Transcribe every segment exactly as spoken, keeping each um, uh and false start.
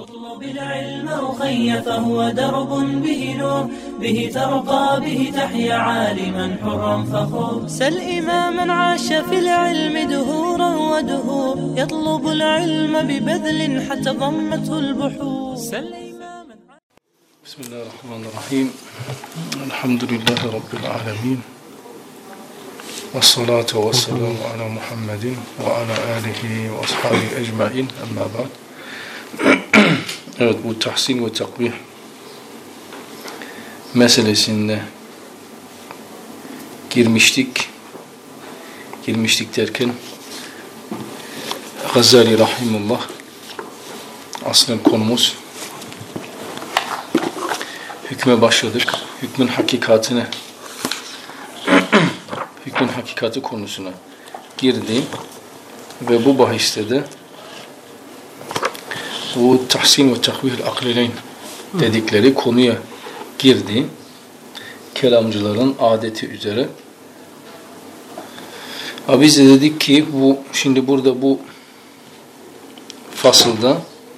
اطلب العلم أخي فهو درب به نور به ترقى به تحيا عالما حرا فخور سل إماما عاش في العلم دهورا ودهور يطلب العلم ببذل حتى ضمته البحور سل إماما بسم الله الرحمن الرحيم الحمد لله رب العالمين والصلاة والسلام على محمد وعلى آله وأصحابه أجمعين أما بعد. Evet, bu tahsin ve takbih meselesinde girmiştik. Girmiştik derken Gazali Rahimullah, aslen konumuz hükme başladık. Hükmün hakikatine hükmün hakikati konusuna girdi ve bu bahiste de bu tahsin ve takvih aklileyn dedikleri konuya girdi. Kelamcıların adeti üzere. Ama biz de dedik ki bu şimdi burada bu fasılda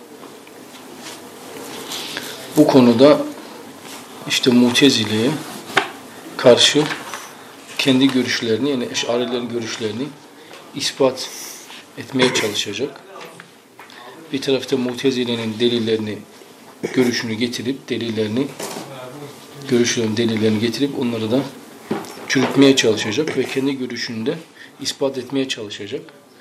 bu konuda işte Mutezile'ye karşı kendi görüşlerini, yani Eş'arilerin görüşlerini ispat etmeye çalışacak. Bir tarafta Mutezile'nin delillerini, görüşünü getirip, delillerini, görüşlerin delillerini getirip onları da çürütmeye çalışacak ve kendi görüşünü de ispat etmeye çalışacak.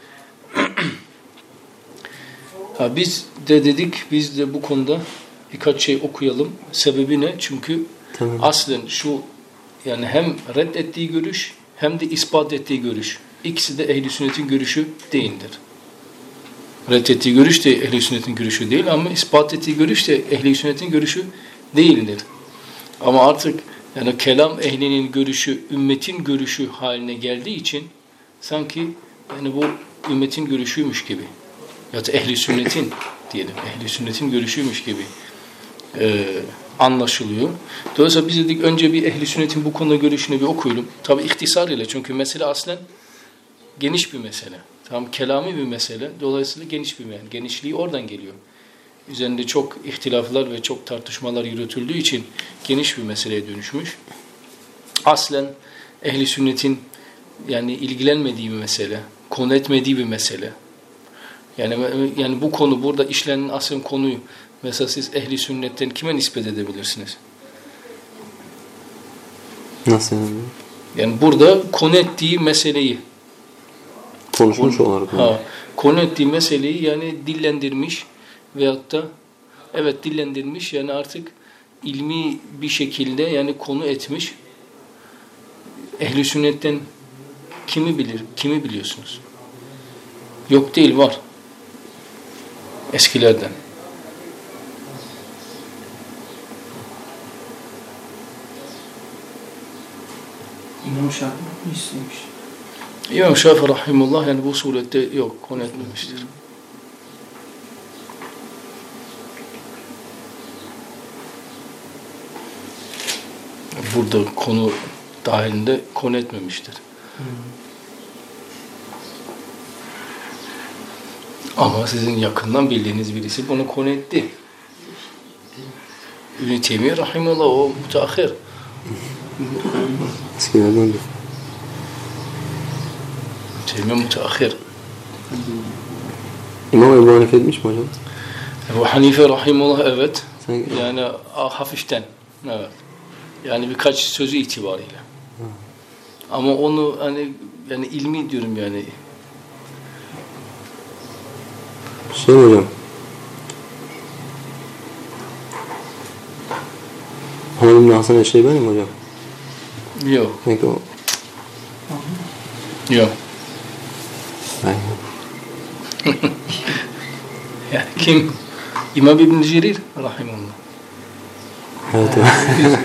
Ha, biz de dedik, biz de bu konuda birkaç şey okuyalım. Sebebi ne? Çünkü tamam. Aslen şu, yani hem reddettiği görüş hem de ispat ettiği görüş, İkisi de ehl-i sünnetin görüşü değildir. Reddettiği görüş de ehl-i sünnetin görüşü değil ama ispat ettiği görüş de ehl-i sünnetin görüşü değildir. Ama artık yani kelam ehlinin görüşü ümmetin görüşü haline geldiği için sanki yani bu ümmetin görüşüymüş gibi ya da ehl-i sünnetin diyelim ehl-i sünnetin görüşüymüş gibi e, anlaşılıyor. Dolayısıyla biz dedik önce bir ehl-i sünnetin bu konuda görüşünü bir okuyalım. Tabi ihtisar ile, çünkü mesele aslen geniş bir mesele. Tam kelami bir mesele. Dolayısıyla geniş bir mesele. Genişliği oradan geliyor. Üzerinde çok ihtilaflar ve çok tartışmalar yürütüldüğü için geniş bir meseleye dönüşmüş. Aslen ehli sünnetin yani ilgilenmediği bir mesele, konu etmediği bir mesele. Yani yani bu konu burada işlenen aslen konuyu mesela siz ehli sünnetten kime nispet edebilirsiniz? Nasıl yani? Yani burada konu ettiği meseleyi konuşmuş olarak. Ha, konu ettiği meseleyi yani dillendirmiş veyahut da evet dillendirmiş, yani artık ilmi bir şekilde yani konu etmiş. Ehl-i sünnetten kimi bilir? Kimi biliyorsunuz? Yok değil, var. Eskilerden. İmam Şafii mi istemiş? İmam Şafii rahimullah yani bu surette yok, konu etmemiştir. Burada konu dahilinde konu etmemiştir. Hmm. Ama sizin yakından bildiğiniz birisi bunu konu etti. İbn-i Teymiye rahimullah o müteahhir. Eskilerden de. Teymiye müteahhir. İmam Ebu Hanife etmiş mi hocam? Ebu Hanife rahimullah evet. Sen... Yani hafiften. Evet. Yani birkaç sözü itibariyle. Hı. Ama onu hani yani ilmi diyorum yani. Şey hocam. Hanım Hasan Eşeği benim hocam. Yok. Peki o. Yok. Ben yani kim? İmam İbn-i Cerir rahimullah. Evet. evet.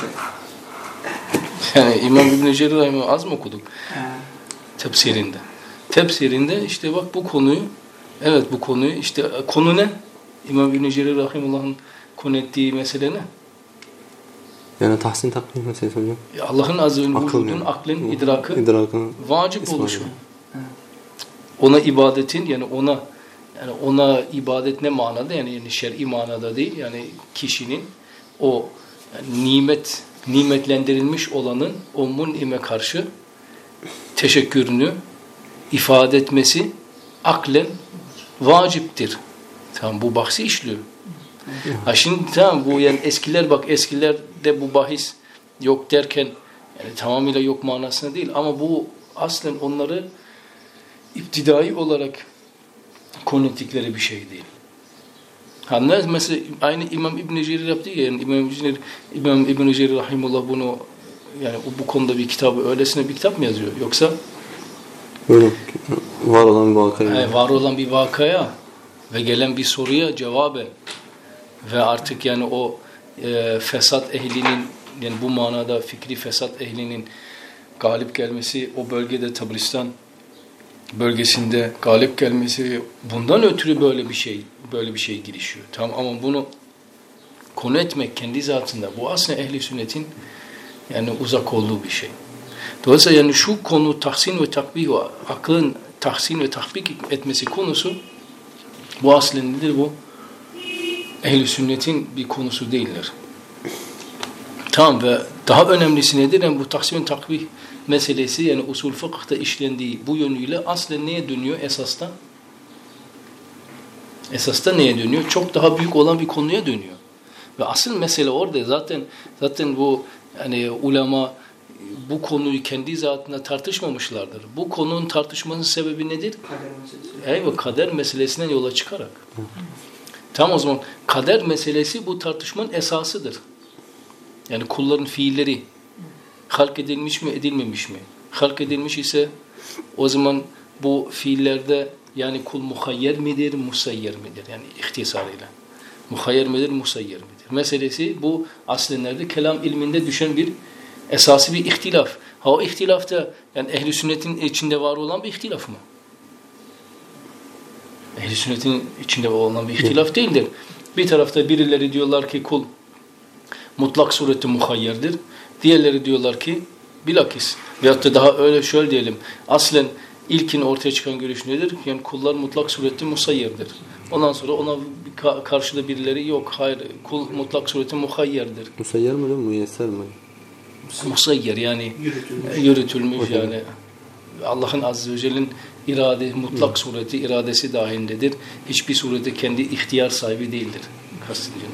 Yani İmam İbn-i Cerir rahimullah az mı okuduk? Tefsirinde. Tefsirinde işte bak bu konuyu, evet bu konuyu işte konu ne? İmam İbn-i Cerir rahimullah'ın konu ettiği mesele ne? Yani tahsin takvim meselesi hocam. Allah'ın azze ve vücudun yani. Aklın, idrakı İdrakın vacip oluşu. Ona ibadetin yani ona yani ona ibadet ne manada? Yani, yani şer'i manada değil. Yani kişinin o yani nimet nimetlendirilmiş olanın o mun'ime karşı teşekkürünü ifade etmesi aklen vaciptir. Tamam, bu bahsi işliyor. Ha şimdi tamam, bu yani eskiler bak eskilerde bu bahis yok derken yani tamamıyla yok manasına değil ama bu aslen onları iptidai olarak konu ettikleri bir şey değil. Ha ne mesela aynı İmam İbn Cerir yaptı ya, yani İmam İbn İmam İbn Cerir rahimullah bunu yani bu konuda bir kitabı öylesine bir kitap mı yazıyor yoksa öyle var olan bir vakaya he, var olan bir vakaya ve gelen bir soruya cevaben ve artık yani o e, fesat ehlinin yani bu manada fikri fesat ehlinin galip gelmesi, o bölgede Tabristan'ın bölgesinde galip gelmesi, bundan ötürü böyle bir şey böyle bir şey girişiyor. Tamam ama bunu konu etmek kendi zatında bu aslında ehli sünnetin yani uzak olduğu bir şey. Dolayısıyla yani şu konu tahsin ve takbih, aklın tahsin ve tahbik etmesi konusu bu aslında nedir bu? Ehl-i sünnetin bir konusu değildir. Tamam ve daha önemlisi nedir? Yani bu tahsin ve takbih meselesi yani usul fıkıhta işlendiği bu yönüyle aslen neye dönüyor esasda? Esasda neye dönüyor? Çok daha büyük olan bir konuya dönüyor. Ve asıl mesele orada zaten zaten bu yani ulema bu konuyu kendi zatında tartışmamışlardır. Bu konunun tartışmasının sebebi nedir? Kader meselesi. Evet, kader meselesinden yola çıkarak. Hı. Tamam o zaman kader meselesi bu tartışmanın esasıdır. Yani kulların fiilleri halk edilmiş mi, edilmemiş mi? Halk edilmiş ise o zaman bu fiillerde yani kul muhayyer midir, musayyer midir? Yani ihtisarıyla. Muhayyer midir, musayyer midir? Meselesi bu aslenlerde kelam ilminde düşen bir esası bir ihtilaf. Ha o ihtilafta yani ehl-i sünnetin içinde var olan bir ihtilaf mı? Ehl-i sünnetin içinde olan bir ihtilaf değildir. Bir tarafta birileri diyorlar ki kul mutlak surette muhayyerdir. Diğerleri diyorlar ki bilakis. Veyahut da daha öyle şöyle diyelim. Aslen ilkin ortaya çıkan görüş nedir? Yani kullar mutlak surette musayyerdir. Ondan sonra ona karşıda birileri yok. Hayır, kul mutlak surette muhayyerdir. Musayyer mi değil mi? Müyesser mi? Musayyer yani yürütülmüş, yürütülmüş yani Allah'ın Azze ve Celle'nin irade, mutlak sureti iradesi dahilindedir. Hiçbir surette kendi ihtiyar sahibi değildir. Kastediyorlar.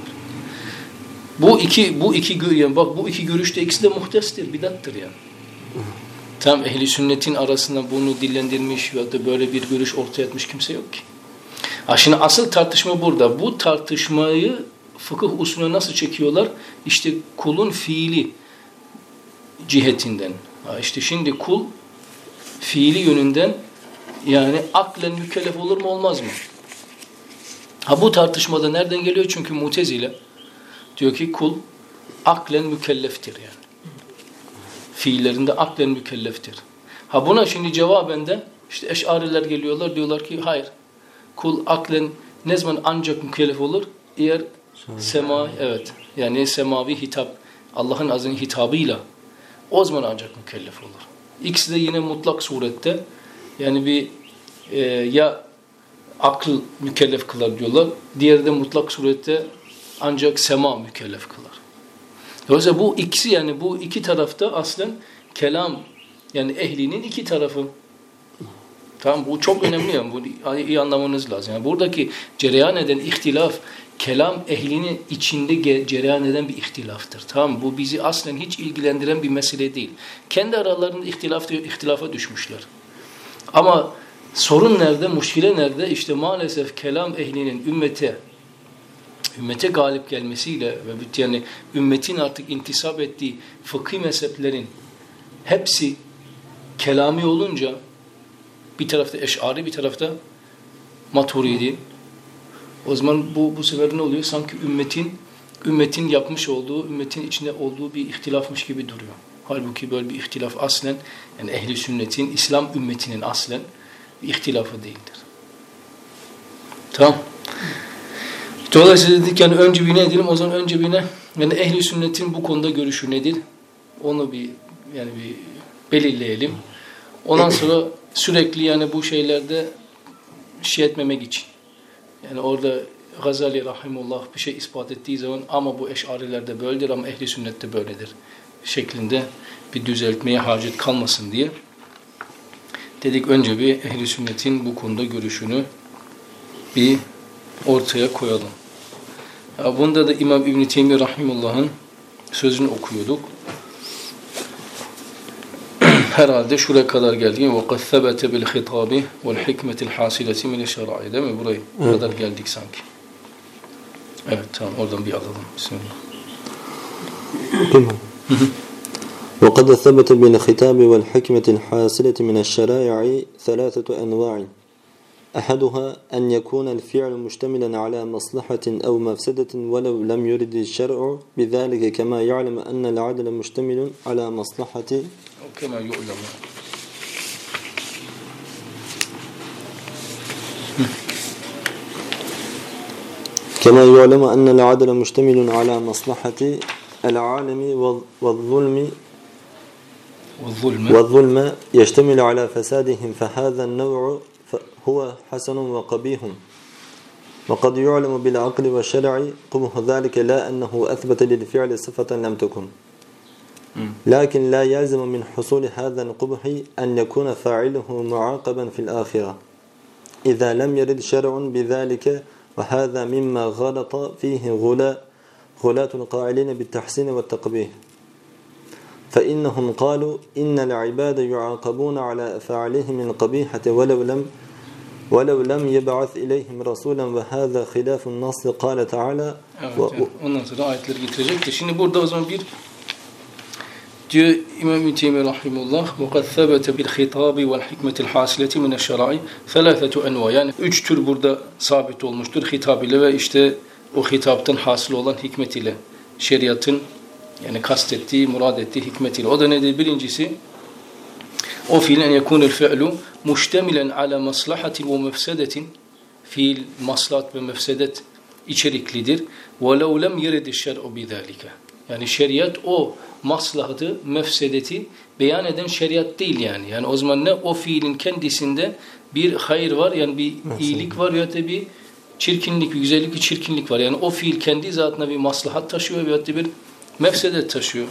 Bu iki bu iki yani bak bu iki görüşte ikisi de muhtestir, bidattır yani. Tam ehli sünnetin arasında bunu dillendirmiş ya da böyle bir görüş ortaya etmiş kimse yok ki. Ha şimdi asıl tartışma burada. Bu tartışmayı fıkıh usulüne nasıl çekiyorlar? İşte kulun fiili cihetinden. Ha işte şimdi kul fiili yönünden yani aklen mükellef olur mu olmaz mı? Ha bu tartışmada nereden geliyor? Çünkü Mutezile diyor ki kul aklen mükelleftir yani. Fiillerinde aklen mükelleftir. Ha buna şimdi cevaben de işte Eş'ariler geliyorlar diyorlar ki hayır. Kul aklen ne zaman ancak mükellef olur? Eğer sema evet yani semavi hitap Allah'ın azinin hitabıyla o zaman ancak mükellef olur. İkisi de yine mutlak surette yani bir e, ya akıl mükellef kılar diyorlar. Diğeri de mutlak surette ancak sema mükellef kılar. Dolayısıyla bu ikisi yani bu iki tarafta aslen kelam yani ehlinin iki tarafı. Tamam bu çok önemli yani bunu iyi anlamanız lazım. Yani buradaki cereyan eden ihtilaf kelam ehlinin içinde cereyan eden bir ihtilaftır. Tamam bu bizi aslen hiç ilgilendiren bir mesele değil. Kendi aralarında ihtilaf, ihtilafa düşmüşler. Ama sorun nerede, muşkile nerede? İşte maalesef kelam ehlinin ümmete ümmete galip gelmesiyle ve yani ümmetin artık intisap ettiği fıkhi mezheplerin hepsi kelami olunca bir tarafta Eş'ari bir tarafta Maturidi. O zaman bu bu sefer ne oluyor? Sanki ümmetin ümmetin yapmış olduğu, ümmetin içinde olduğu bir ihtilafmış gibi duruyor. Halbuki böyle bir ihtilaf aslen yani ehli sünnetin, İslam ümmetinin aslen bir ihtilafı değildir. Tamam. Dolayısıyla dedik yani önce bir ne edelim? O zaman önce bir ne? Yani ehli sünnetin bu konuda görüşü nedir? Onu bir yani bir belirleyelim. Ondan sonra sürekli yani bu şeylerde şey etmemek için Yani orada Gazali rahimullah bir şey ispat ettiği zaman ama bu eşarilerde böyledir ama ehli sünnette böyledir şeklinde bir düzeltmeye hacet kalmasın diye dedik önce bir ehli sünnetin bu konuda görüşünü bir ortaya koyalım. Ya bunda da İmam İbn Teymiyye rahimullah'ın sözünü okuyorduk. Herhalde şuraya kadar geldik. وَقَدْ ثَبَتَ بِالْخِطَابِ وَالْحِكْمَةِ الْحَاسِلَةِ مِنَ الشَّرَائِ değil mi? Buraya evet. kadar geldik sanki. Evet tamam oradan bir alalım. Bismillah. وقد ثبت بالخطاب والحكمة الحاصلة من الشرائع ثلاثة أنواع أحدها أن يكون الفعل مشتملا على مصلحة أو مفسدة ولو لم يرد الشرع بذلك كما يعلم أن العدل مشتمل على مصلحة كما يعلم كما يعلم أن العدل مشتمل على مصلحة العالم والظلم والظلم والظلم يشتمل على فسادهم فهذا النوع هو حسن وقبيح وقد يعلم بالعقل والشرع قبح ذلك لا أنه أثبت للفعل صفة لم تكن لكن لا يلزم من حصول هذا القبح أن يكون فاعله معاقبا في الآخرة إذا لم يرد شرع بذلك وهذا مما غلط فيه غلاء غلاة القائلين بالتحسين والتقبيح فإنهم قالوا إن العباد يعاقبون على أفعالهم القبيحة ولو لم ولو لم يبعث إليهم رسولا وهذا خلاف النص قال تعالى evet, و... evet. Ondan sonra ayetleri getirecektir. Şimdi burada o zaman bir diyor İmam İbn Teymiyye rahimehullah وَقَدْ ثَبَتَ بِالْخِطَابِ وَالْحِكْمَةِ الْحَاسِلَةِ مِنَ الشَّرَائِ ثَلَاثَةُ اَنْوَى yani üç tür burada sabit olmuştur. Hitap ile ve işte o hitaptan hasıl olan hikmet ile şeriatın yani kastettiği, murad ettiği hikmet ile. O da nedir? Birincisi o fiilen yekunel fe'lu muştemilen ala maslahatin ve mefsedetin fiil maslahat ve mefsedet içeriklidir. وَلَوْ لَمْ يَرَدِ الشَّرْعُ بِذَٰلِكَ yani şeriat o maslahatı, mefsedeti beyan eden şeriat değil yani. Yani o zaman ne? O fiilin kendisinde bir hayır var yani bir iyilik var ya da bir çirkinlik, bir güzellik, bir çirkinlik var. Yani o fiil kendi zatına bir maslahat taşıyor veyahut da bir mefsedet taşıyor.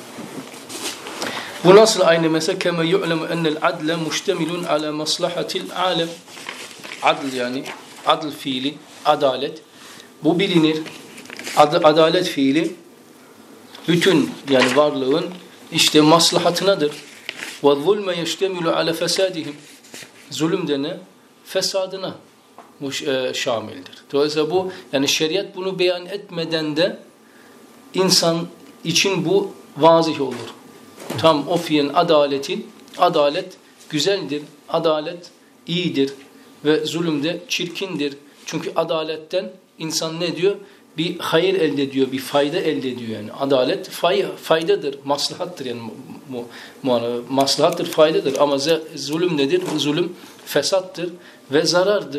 Bu nasıl aynı mesela kema yu'lemu enel adle muştemilun ala maslahatil alem. Adl yani adl fiili, adalet. Bu bilinir. Ad, adalet fiili bütün yani varlığın işte maslahatınadır. Ve zulme yeştemilu ala fesadihim. Zulüm de ne? Fesadına e, şamildir. Dolayısıyla bu yani şeriat bunu beyan etmeden de insan için bu vazih olur. Tam o fiilin adaletin, adalet güzeldir, adalet iyidir ve zulüm de çirkindir. Çünkü adaletten insan ne diyor? Bir hayır elde ediyor, bir fayda elde ediyor yani. Adalet fay, faydadır, maslahattır yani. Mu, mu, maslahattır, faydadır ama zulüm nedir? Zulüm fesattır ve zarardır.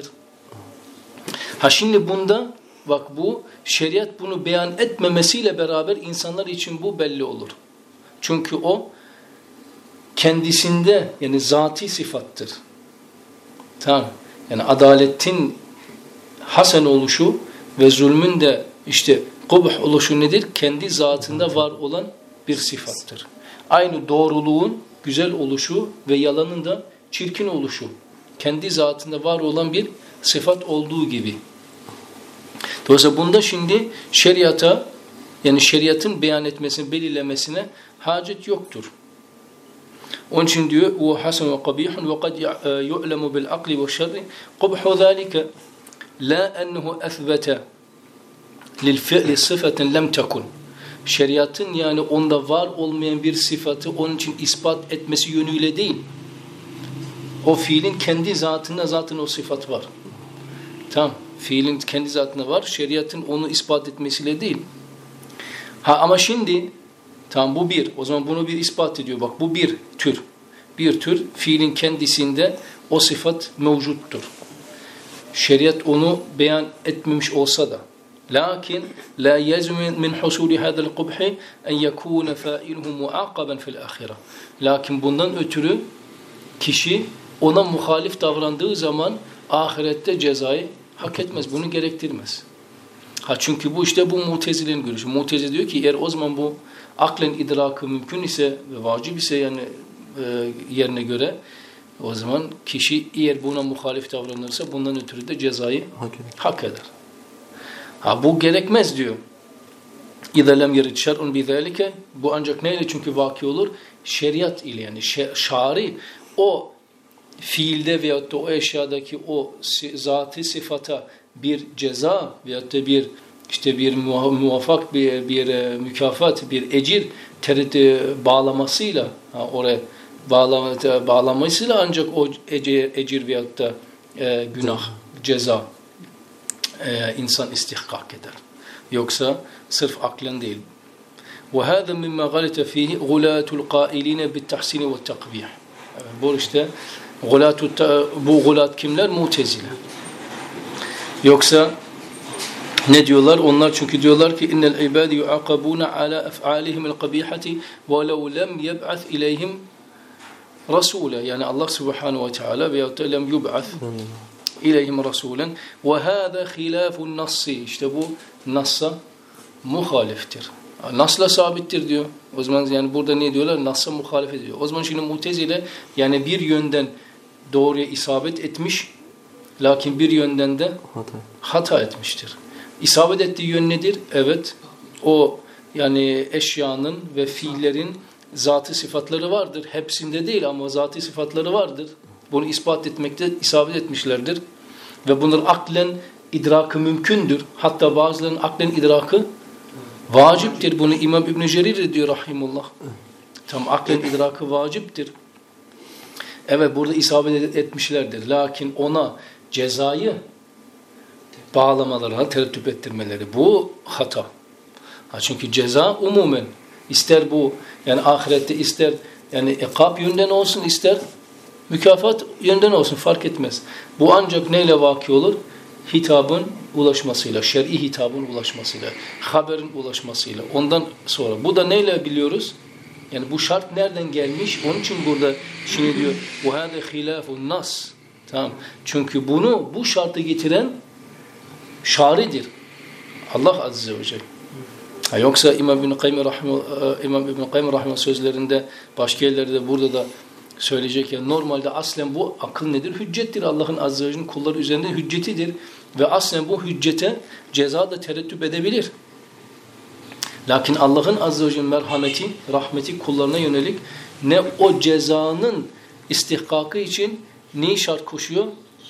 Ha şimdi bunda bak bu şeriat bunu beyan etmemesiyle beraber insanlar için bu belli olur. Çünkü o kendisinde yani zati sıfattır. Tamam. Yani adaletin hasen oluşu ve zulmün de işte kubuh oluşu nedir? Kendi zatında var olan bir sıfattır. Aynı doğruluğun güzel oluşu ve yalanın da çirkin oluşu. Kendi zatında var olan bir sıfat olduğu gibi. Dolayısıyla bunda şimdi şeriata yani şeriatın beyan etmesini, belirlemesine hacet yoktur. Onun için diyor o hasen ve kabihun ve kad yu'lemu bil akli ve şerri kubhu zalika la ennehu ethbete lil fi'li sıfaten lem tekun. Şeriatın yani onda var olmayan bir sıfatı onun için ispat etmesi yönüyle değil. O fiilin kendi zatında zaten o sıfat var. Tamam. Fiilin kendi zatında var. Şeriatın onu ispat etmesiyle değil. Ha ama şimdi tamam bu bir. O zaman bunu bir ispat ediyor. Bak bu bir tür. Bir tür fiilin kendisinde o sıfat mevcuttur. Şeriat onu beyan etmemiş olsa da. Lakin la yezmu min husuli hada'l kubhi en yekuna fa'iluhu muaqaban fi'l ahire. Lakin bundan ötürü kişi ona muhalif davrandığı zaman ahirette cezayı Hak etmez. Bunu gerektirmez. Ha çünkü bu işte bu Mutezile'nin görüşü. Mutezile diyor ki eğer o zaman bu aklen idrakı mümkün ise ve vacip ise yani e, yerine göre o zaman kişi eğer buna muhalif davranırsa bundan ötürü de cezayı hak eder. Hak eder. Ha bu gerekmez diyor. İzâ lem yerid şer'un bizâlike, bu ancak neyle çünkü vaki olur? Şeriat ile yani şari o fiilde veyahut da o eşyadaki o zatı sıfata bir ceza veyahut da bir işte bir muvaffak bir, bir mükafat, bir ecir tereddüt bağlamasıyla ha, oraya bağlama, bağlamasıyla ancak o ecir, ecir veyahut da e, günah, ceza e, insan istihkak eder. Yoksa sırf aklen değil. وَهَذَا مِمَّا غَلَتَ ف۪يهِ غُلَاتُ الْقَائِلِينَ بِالتَّحْسِينِ وَالتَّقْبِيحِ. Bu işte bu gulat kimler? Mutezile. Yoksa ne diyorlar? Onlar çünkü diyorlar ki innel ibadi yuaqabuna ala af'alihim el-qabihati ve lev lem yeb'ath ileyhim rasula. Yani Allah Subhanahu ve Teala veyahut da lem yub'ath ileyhim rasulen ve hâzâ khilâfun nassi. İşte bu Nas'a muhaliftir. Nas'la sabittir diyor. O zaman yani burada ne diyorlar? Nas'a muhalif ediyor. O zaman şimdi Mutezile yani bir yönden doğruya isabet etmiş, lakin bir yönden de hata, hata etmiştir. İsabet ettiği yön nedir? Evet. O yani eşyanın ve fiillerin zatı sıfatları vardır. Hepsinde değil ama zatı sıfatları vardır. Bunu ispat etmekte isabet etmişlerdir. Ve bunlar aklen idrakı mümkündür. Hatta bazılarının aklen idrakı vaciptir. Bunu İmam İbn Cerir diyor rahimullah. Tam aklen idrakı vaciptir. Evet burada isabet etmişlerdir. Lakin ona cezayı bağlamalarına tereddüt ettirmeleri bu hata. Ha çünkü ceza umumen ister bu yani ahirette ister yani ikab yönden olsun ister mükafat yönden olsun fark etmez. Bu ancak neyle vaki olur? Hitabın ulaşmasıyla, şer'i hitabın ulaşmasıyla, haberin ulaşmasıyla. Ondan sonra bu da neyle biliyoruz? Yani bu şart nereden gelmiş? Onun için burada şimdi diyor وَهَذَا خِلَافُ النَّاسِ. Tamam. Çünkü bunu bu şartı getiren şaridir. Allah Azze ve Celle. Ha, yoksa İmam İbn Kayyim rahimehullah İmam İbn Kayyim rahimehullah sözlerinde başka yerlerde burada da söyleyecek ya normalde aslen bu akıl nedir? Hüccettir. Allah'ın Azze ve Celle'nin kulları üzerinde hüccetidir. Ve aslen bu hüccete ceza da tereddüt edebilir. Lakin Allah'ın Azze ve Celle merhameti, rahmeti kullarına yönelik ne o cezanın istihkakı için neyi şart koşuyor?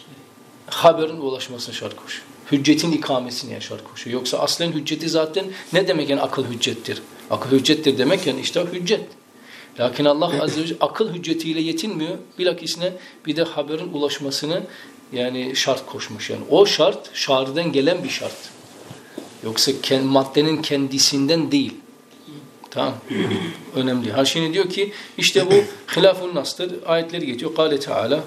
Haberin ulaşmasına şart koşuyor. Hüccetin ikamesine şart koşuyor. Yoksa aslen hücceti zaten ne demek yani akıl hüccettir? Akıl hüccettir demek yani işte hüccet. Lakin Allah Azze ve Celle akıl hüccetiyle yetinmiyor. Bilakisine bir de haberin ulaşmasını yani şart koşmuş. Yani o şart şariden gelen bir şart. Yoksa maddenin kendisinden değil. Tamam. Önemli. Ha şimdi diyor ki işte bu hilafun nas'tır. Ayetleri geçiyor. Kâle Teala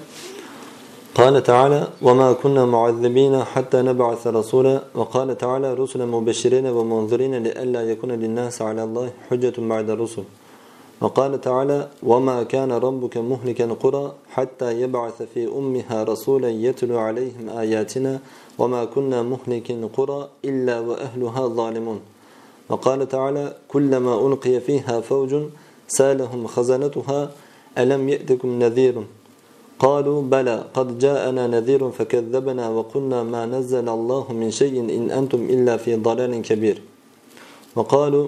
قال تعالى وما كنا معذبين حتى نبعث رسولا وقال تعالى رسلا مبشرين ومنذرين لئلا يكون للناس على الله حجة بعد الرسل وقال تعالى وما كان ربك مهلك القرى حتى يبعث في أمها رسولا يتلو عليهم آياتنا وما كنا مهلك القرى إلا وأهلها ظالمون وقال تعالى كلما ألقي فيها فوج سالهم خزنتها ألم يأتكم نذير قالوا بلى قد جاءنا نذير فكذبنا وقلنا ما نزل الله من شيء إن أنتم إلا في ضلال كبير وقالوا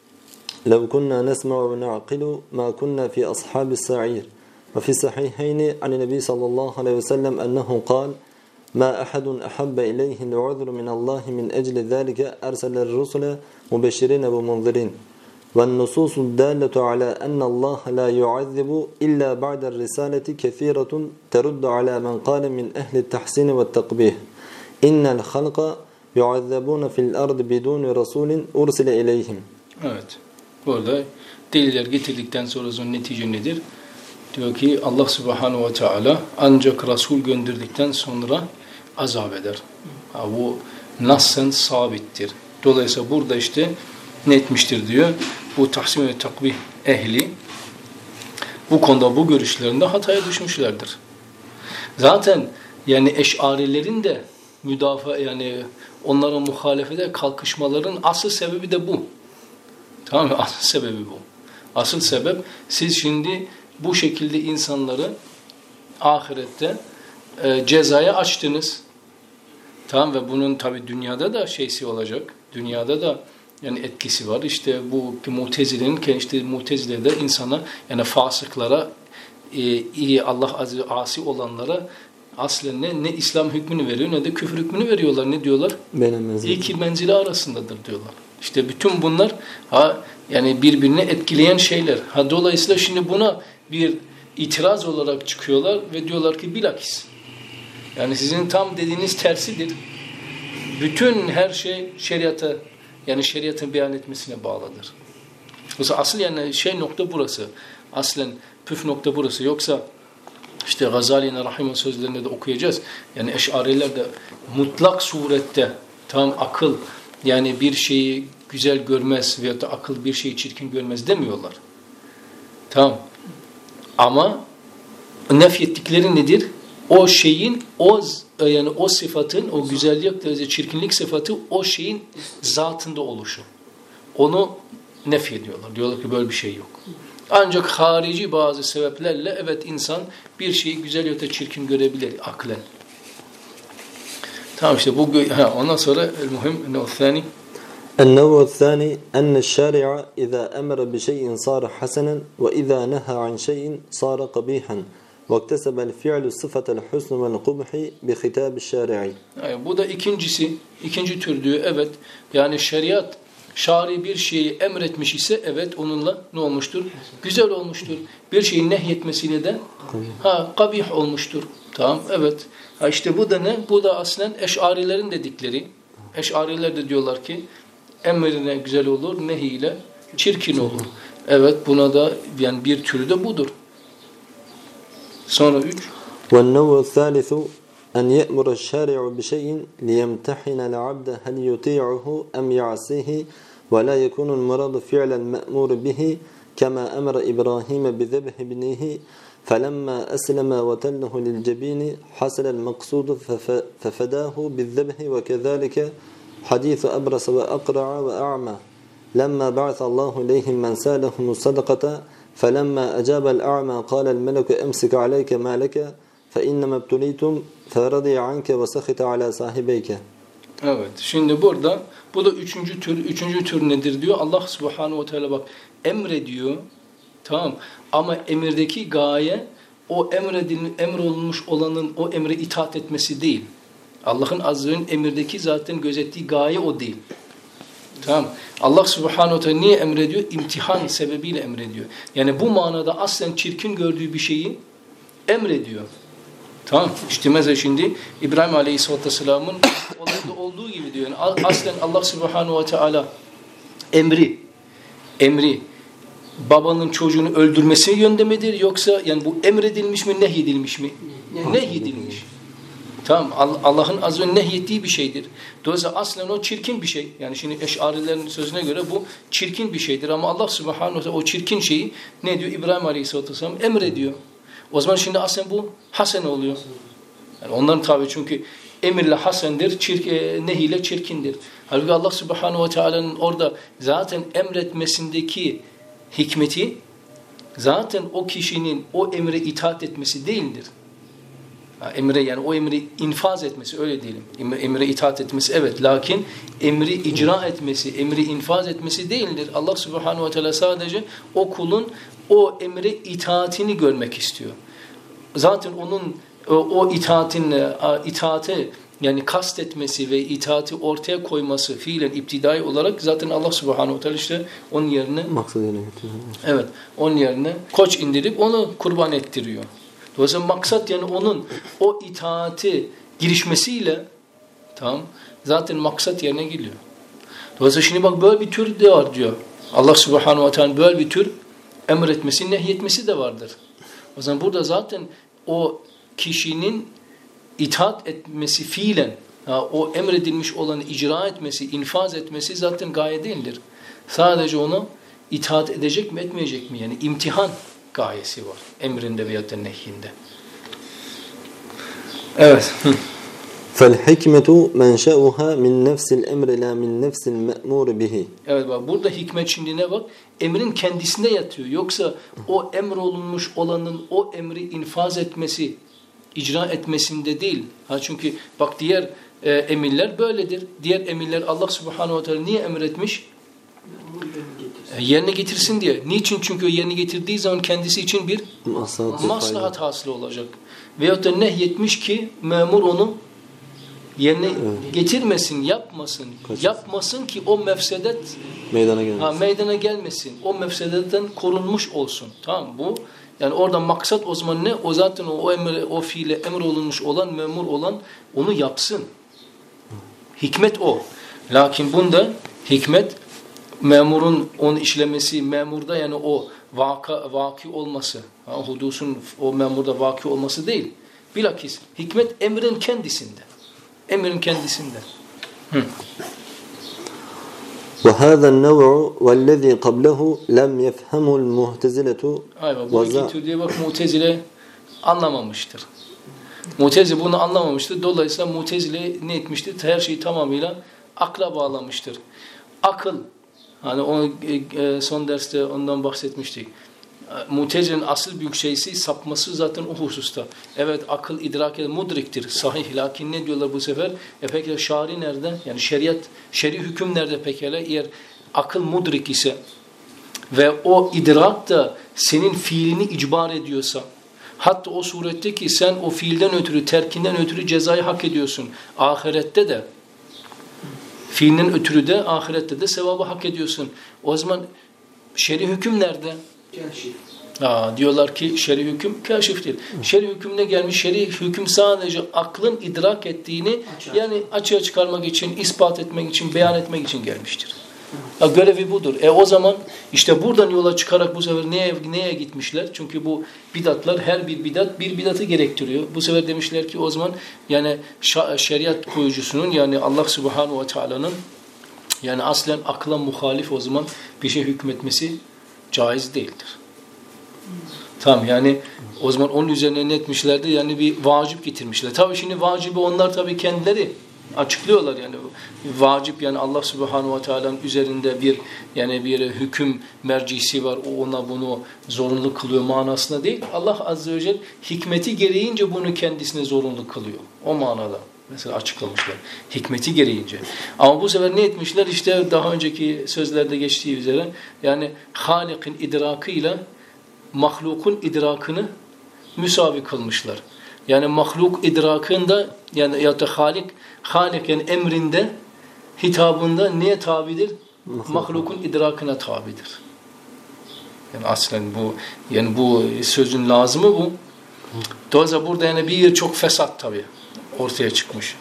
لو كنا نسمع ونعقل ما كنا في أصحاب السعير وفي الصحيحين عن النبي صلى الله عليه وسلم أنه قال ما أحد أحب إليه العذر من الله من أجل ذلك أرسل الرسل مبشرين ومنذرين والنصوص الدالة على أن الله لا يعذب إلا بعد الرسالة كثيرة ترد على من قال من أهل التحسين والتقبيح إن الخلق يعذبون في الأرض بدون رسول أرسل إليهم. Evet. Burada deliller getirdikten sonra onun netice nedir? Diyor ki Allah Subhanahu ve Teala ancak Resul gönderdikten sonra azap eder. Ha, bu naslen sabittir. Dolayısıyla burada işte ne etmiştir diyor. Bu tahsim ve takbih ehli bu konuda bu görüşlerinde hataya düşmüşlerdir. Zaten yani eşarilerin de müdafaa yani onlara muhalefete kalkışmaların asıl sebebi de bu. Tamam mı? Asıl sebebi bu. Asıl sebep siz şimdi bu şekilde insanları ahirette e, cezaya açtınız. Tamam ve bunun tabi dünyada da şeysi olacak. Dünyada da yani etkisi var. İşte bu Mutezile'nin işte Mutezile'de insana yani fasıklara e, iyi Allah azze asi olanlara aslen ne, ne İslam hükmünü veriyor ne de küfür hükmünü veriyorlar. Ne diyorlar? İki menzili arasındadır diyorlar. İşte bütün bunlar ha yani birbirini etkileyen şeyler. Ha dolayısıyla şimdi buna bir itiraz olarak çıkıyorlar ve diyorlar ki bilakis. Yani sizin tam dediğiniz tersidir. Bütün her şey şeriata yani şeriatın beyan etmesine bağlıdır. Yoksa asıl yani şey nokta burası. Aslen püf nokta burası. Yoksa işte Gazali'nin rahimahullah sözlerinde de okuyacağız. Yani Eş'ariler de mutlak surette tam akıl yani bir şeyi güzel görmez veyahut da akıl bir şeyi çirkin görmez demiyorlar. Tamam. Ama nefyettikleri nedir? O şeyin o yani o sıfatın o güzellik çirkinlik sıfatı o şeyin zatında oluşu. Onu nefyediyorlar. Diyorlar ki böyle bir şey yok. Ancak harici bazı sebeplerle evet insan bir şeyi güzel ya da çirkin görebilir aklen. Tamam işte bu ha, ondan sonra mühim ne o thani النوع الثاني أن الشارع إذا أمر بشيء صار حسنا وإذا نهى عن شيء صار قبيحا واكتسب الفعل صفة الحسن والقبح بخطاب الشارع. Yani bu da ikincisi, ikinci tür diyor evet. Yani şeriat şari bir şeyi emretmiş ise evet onunla ne olmuştur? Güzel olmuştur. Bir şeyi nehyetmesiyle de ha kabih olmuştur. Tamam evet. Ha işte bu da ne? Bu da aslen Eş'arilerin dedikleri. Eş'ariler de diyorlar ki emrine güzel olur, nehiyle çirkin olur. Evet buna da yani bir türü de budur. Sonra üç. وَالنَّوْعُ الثَّالِثُ أَنْ يَأْمُرَ الشَّارِعُ بِشَيْءٍ لِيَمْتَحِنَ الْعَبْدَ هَلْ يُطِيعُهُ أَمْ يَعْصِيهِ وَلَا يَكُونُ الْمُرَادُ فِعْلَ الْمَأْمُورِ بِهِ كَمَا أَمَرَ إِبْرَاهِيمَ بِذَبْحِ ابْنِهِ فَلَمَّا أَسْلَمَ وَتَلَّهُ لِلْجَبِينِ حَصَلَ الْمَقْصُودُ فَفَدَاهُ بِالذَّبْحِ وَكَذَلِكَ حديث أبرص وأقرع وأعمى لما بعث الله إليهم من سالهم الصدقة فلما أجاب الأعمى قال الملك أمسك عليك ما لك فإنما ابتليتم فرضي عنك وسخط على صاحبيك. Evet. Şimdi burada bu da üçüncü tür. Üçüncü tür nedir diyor? Allah Subhanahu ve Teala bak emrediyor. Tamam. Ama emirdeki gaye o emredilmiş, emrolunmuş olanın o emre itaat etmesi değil. Allah'ın azrının emirdeki zaten gözettiği gaye o değil. Tamam. Allah Subhanahu Teala niye emrediyor? İmtihan sebebiyle emrediyor. Yani bu manada aslen çirkin gördüğü bir şeyi emrediyor. Tamam. İşte mesela şimdi İbrahim Aleyhisselatü Vesselam'ın olayda olduğu gibi diyor. Yani aslen Allah Subhanahu Teala emri emri babanın çocuğunu öldürmesi yönde midir? Yoksa yani bu emredilmiş mi, nehyedilmiş mi? Nehyedilmiş. Tamam, Allah'ın az önce nehyettiği bir şeydir. Dolayısıyla aslen o çirkin bir şey. Yani şimdi Eş'arilerin sözüne göre bu çirkin bir şeydir. Ama Allah Subhanahu Teala o çirkin şeyi ne diyor? İbrahim Aleyhisselatü Vesselam emrediyor. O zaman şimdi aslen bu hasen oluyor. Yani onların tabi çünkü emirle hasendir, çirk, e, nehiyle çirkindir. Halbuki Allah Subhanahu Teala'nın orada zaten emretmesindeki hikmeti zaten o kişinin o emre itaat etmesi değildir. Emre yani o emri infaz etmesi öyle diyelim. Emre itaat etmesi evet. Lakin emri icra etmesi, emri infaz etmesi değildir. Allah Subhanahu ve Teala sadece o kulun o emre itaatini görmek istiyor. Zaten onun o, o itaatin itaati yani kastetmesi ve itaati ortaya koyması fiilen iptidai olarak zaten Allah Subhanahu ve Teala işte onun yerine maksadını getiriyor. Evet. Onun yerine koç indirip onu kurban ettiriyor. Dolayısıyla maksat yani onun o itaati girişmesiyle tamam zaten maksat yerine geliyor. Dolayısıyla şimdi bak böyle bir tür de var diyor. Allah Subhanahu ve Teala böyle bir tür emretmesi, nehyetmesi de vardır. O zaman burada zaten o kişinin itaat etmesi fiilen ha, o emredilmiş olanı icra etmesi, infaz etmesi zaten gaye değildir. Sadece onu itaat edecek mi etmeyecek mi? Yani imtihan gayesi var. Emrinde veya da nehyinde. Evet. فَالْحِكْمَةُ مَنْشَأُهَا مِنْ نَفْسِ الْاَمْرِ لَا مِنْ نَفْسِ الْمَأْمُورِ بِهِ. Evet bak burada hikmet şimdi ne bak? Emrin kendisinde yatıyor. Yoksa o emrolunmuş olanın o emri infaz etmesi, icra etmesinde değil. Ha çünkü bak diğer e, emirler böyledir. Diğer emirler Allah Subhanahu ve Teala niye emretmiş? E, yerine getirsin diye. Niçin? Çünkü yerine getirdiği zaman kendisi için bir maslahat hasıl olacak. Veyahut da nehyetmiş ki memur onu yerine evet. getirmesin, yapmasın. Kaçırsın. Yapmasın ki o mefsedet meydana gelmesin. Ha, meydana gelmesin. O mefsedetten korunmuş olsun. Tamam bu. Yani orada maksat o zaman ne? O zaten o, o emre, o fiile emrolunmuş olan, memur olan onu yapsın. Hikmet o. Lakin bunda hikmet memurun onu işlemesi, memurda yani o vaka, vaki olması, ha, hudusun o memurda vaki olması değil. Bilakis hikmet emrin kendisinde. Emrin kendisinde. Hı. وَهَذَا النَّوْعُ وَالَّذ۪ي قَبْلَهُ لَمْ يَفْهَمُ الْمُهْتَزِلَةُ. Aynen. Bu iki diye bak Mu'tezile anlamamıştır. Mu'tezile bunu anlamamıştır. Dolayısıyla Mu'tezile ne etmiştir? Her şeyi tamamıyla akla bağlamıştır. Akıl, hani onu son derste ondan bahsetmiştik. Mu'tezile'nin asıl büyük şeysi sapması zaten o hususta. Evet akıl idrak eden mudriktir. Sahih. Lakin ne diyorlar bu sefer? E peki şari nerede? Yani şeriat, şer'i hüküm nerede pekala? Eğer akıl mudrik ise ve o idrak da senin fiilini icbar ediyorsa, hatta o surette ki sen o fiilden ötürü, terkinden ötürü cezayı hak ediyorsun. Ahirette de fiilinden ötürü de ahirette de sevabı hak ediyorsun. O zaman şer'i hüküm nerede? Aa, diyorlar ki şer'i hüküm kaşiftir. Şer'i hüküm ne gelmiş? Şer'i hüküm sadece aklın idrak ettiğini açığa. yani açığa çıkarmak için, ispat etmek için, beyan etmek için gelmiştir. Ya, görevi budur. E o zaman işte buradan yola çıkarak bu sefer neye, neye gitmişler? Çünkü bu bidatlar her bir bidat bir bidatı gerektiriyor. Bu sefer demişler ki o zaman yani şeriat koyucusunun yani Allah Subhanahu ve Teala'nın yani aslen akla muhalif o zaman bir şey hükmetmesi caiz değildir. Tamam yani o zaman onun üzerine ne etmişlerdi? Yani bir vacip getirmişler. Tabii şimdi vacibi onlar tabii kendileri açıklıyorlar yani. Vacip yani Allah Subhanahu ve Teala'nın üzerinde bir yani bir hüküm mercisi var. O ona bunu zorunlu kılıyor manasında değil. Allah Azze ve Celle hikmeti gereğince bunu kendisine zorunlu kılıyor. O manada. Mesela açıklamışlar. Hikmeti gereğince. Ama bu sefer ne etmişler? İşte daha önceki sözlerde geçtiği üzere yani Halik'in idrakıyla mahlukun idrakını müsavi kılmışlar. Yani mahluk idrakında yani ya da Halik, Halik yani emrinde, hitabında neye tabidir? Mahlukun idrakına tabidir. Yani aslen bu yani bu sözün lazımı bu. Dolayısıyla burada yani bir çok fesat tabii ortaya çıkmış.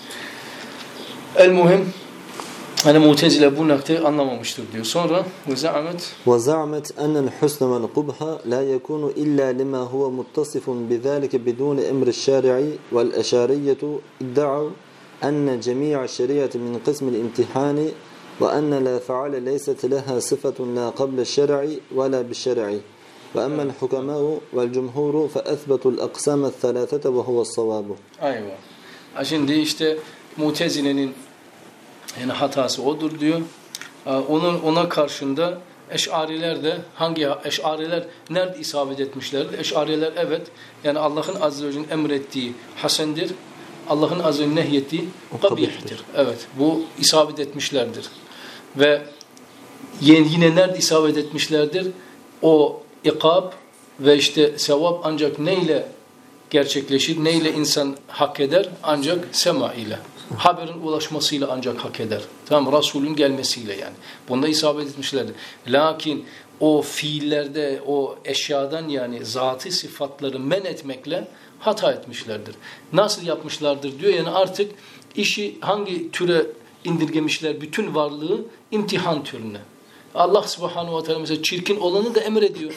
El-muhim hani Mu'tezile bu noktayı anlamamıştır diyor. Sonra وَزَعَمَتْ وَزَعَمَتْ أَنَّ الْحُسْنَ وَالْقُبْحَ لَا يَكُونُ إِلَّا لِمَا هُوَ مُتَّصِفٌ بِذَلِكَ بِدُونِ أَمْرِ الشَّارِعِ وَالْأَشَارِيَّةُ ادَّعَوْا أَنَّ جَمِيعَ الشَّرِيعَةِ مِنْ قِسْمِ الْإِمْتِحَانِ وَأَنَّ لَا فَعَلَ لَيْسَتْ لَهَا صِفَةٌ لَا قَبْلَ الشَّرْعِ وَلَا بِالشَّرْعِ وَأَمَّا الْحُكَمَاءُ وَالْجُمْهُورُ فَأَثْبَتُوا الْأَقْسَامَ الثَّلَاثَةَ وَهُوَ الصَّوَابُ. Ayva. Şimdi işte Mu'tezile'nin yani hatası odur diyor. Onun ona karşında Eş'ariler de hangi Eş'ariler nerede isabet etmişlerdir? Eş'ariler evet yani Allah'ın Azze ve Celle'nin emrettiği hasendir. Allah'ın Azze ve Celle'nin nehyettiği kabihtir. Evet bu isabet etmişlerdir. Ve yine nerede isabet etmişlerdir? O ikab ve işte sevap ancak neyle gerçekleşir? Neyle insan hak eder? Ancak sema ile. Haberin ulaşmasıyla ancak hak eder. Tamam, Resulün gelmesiyle yani. Bunda isabet etmişlerdir. Lakin o fiillerde, o eşyadan yani zatî sıfatları men etmekle hata etmişlerdir. Nasıl yapmışlardır diyor yani artık işi hangi türe indirgemişler? Bütün varlığı imtihan türüne. Allah Subhanahu ve Teala mesela çirkin olanı da emrediyor.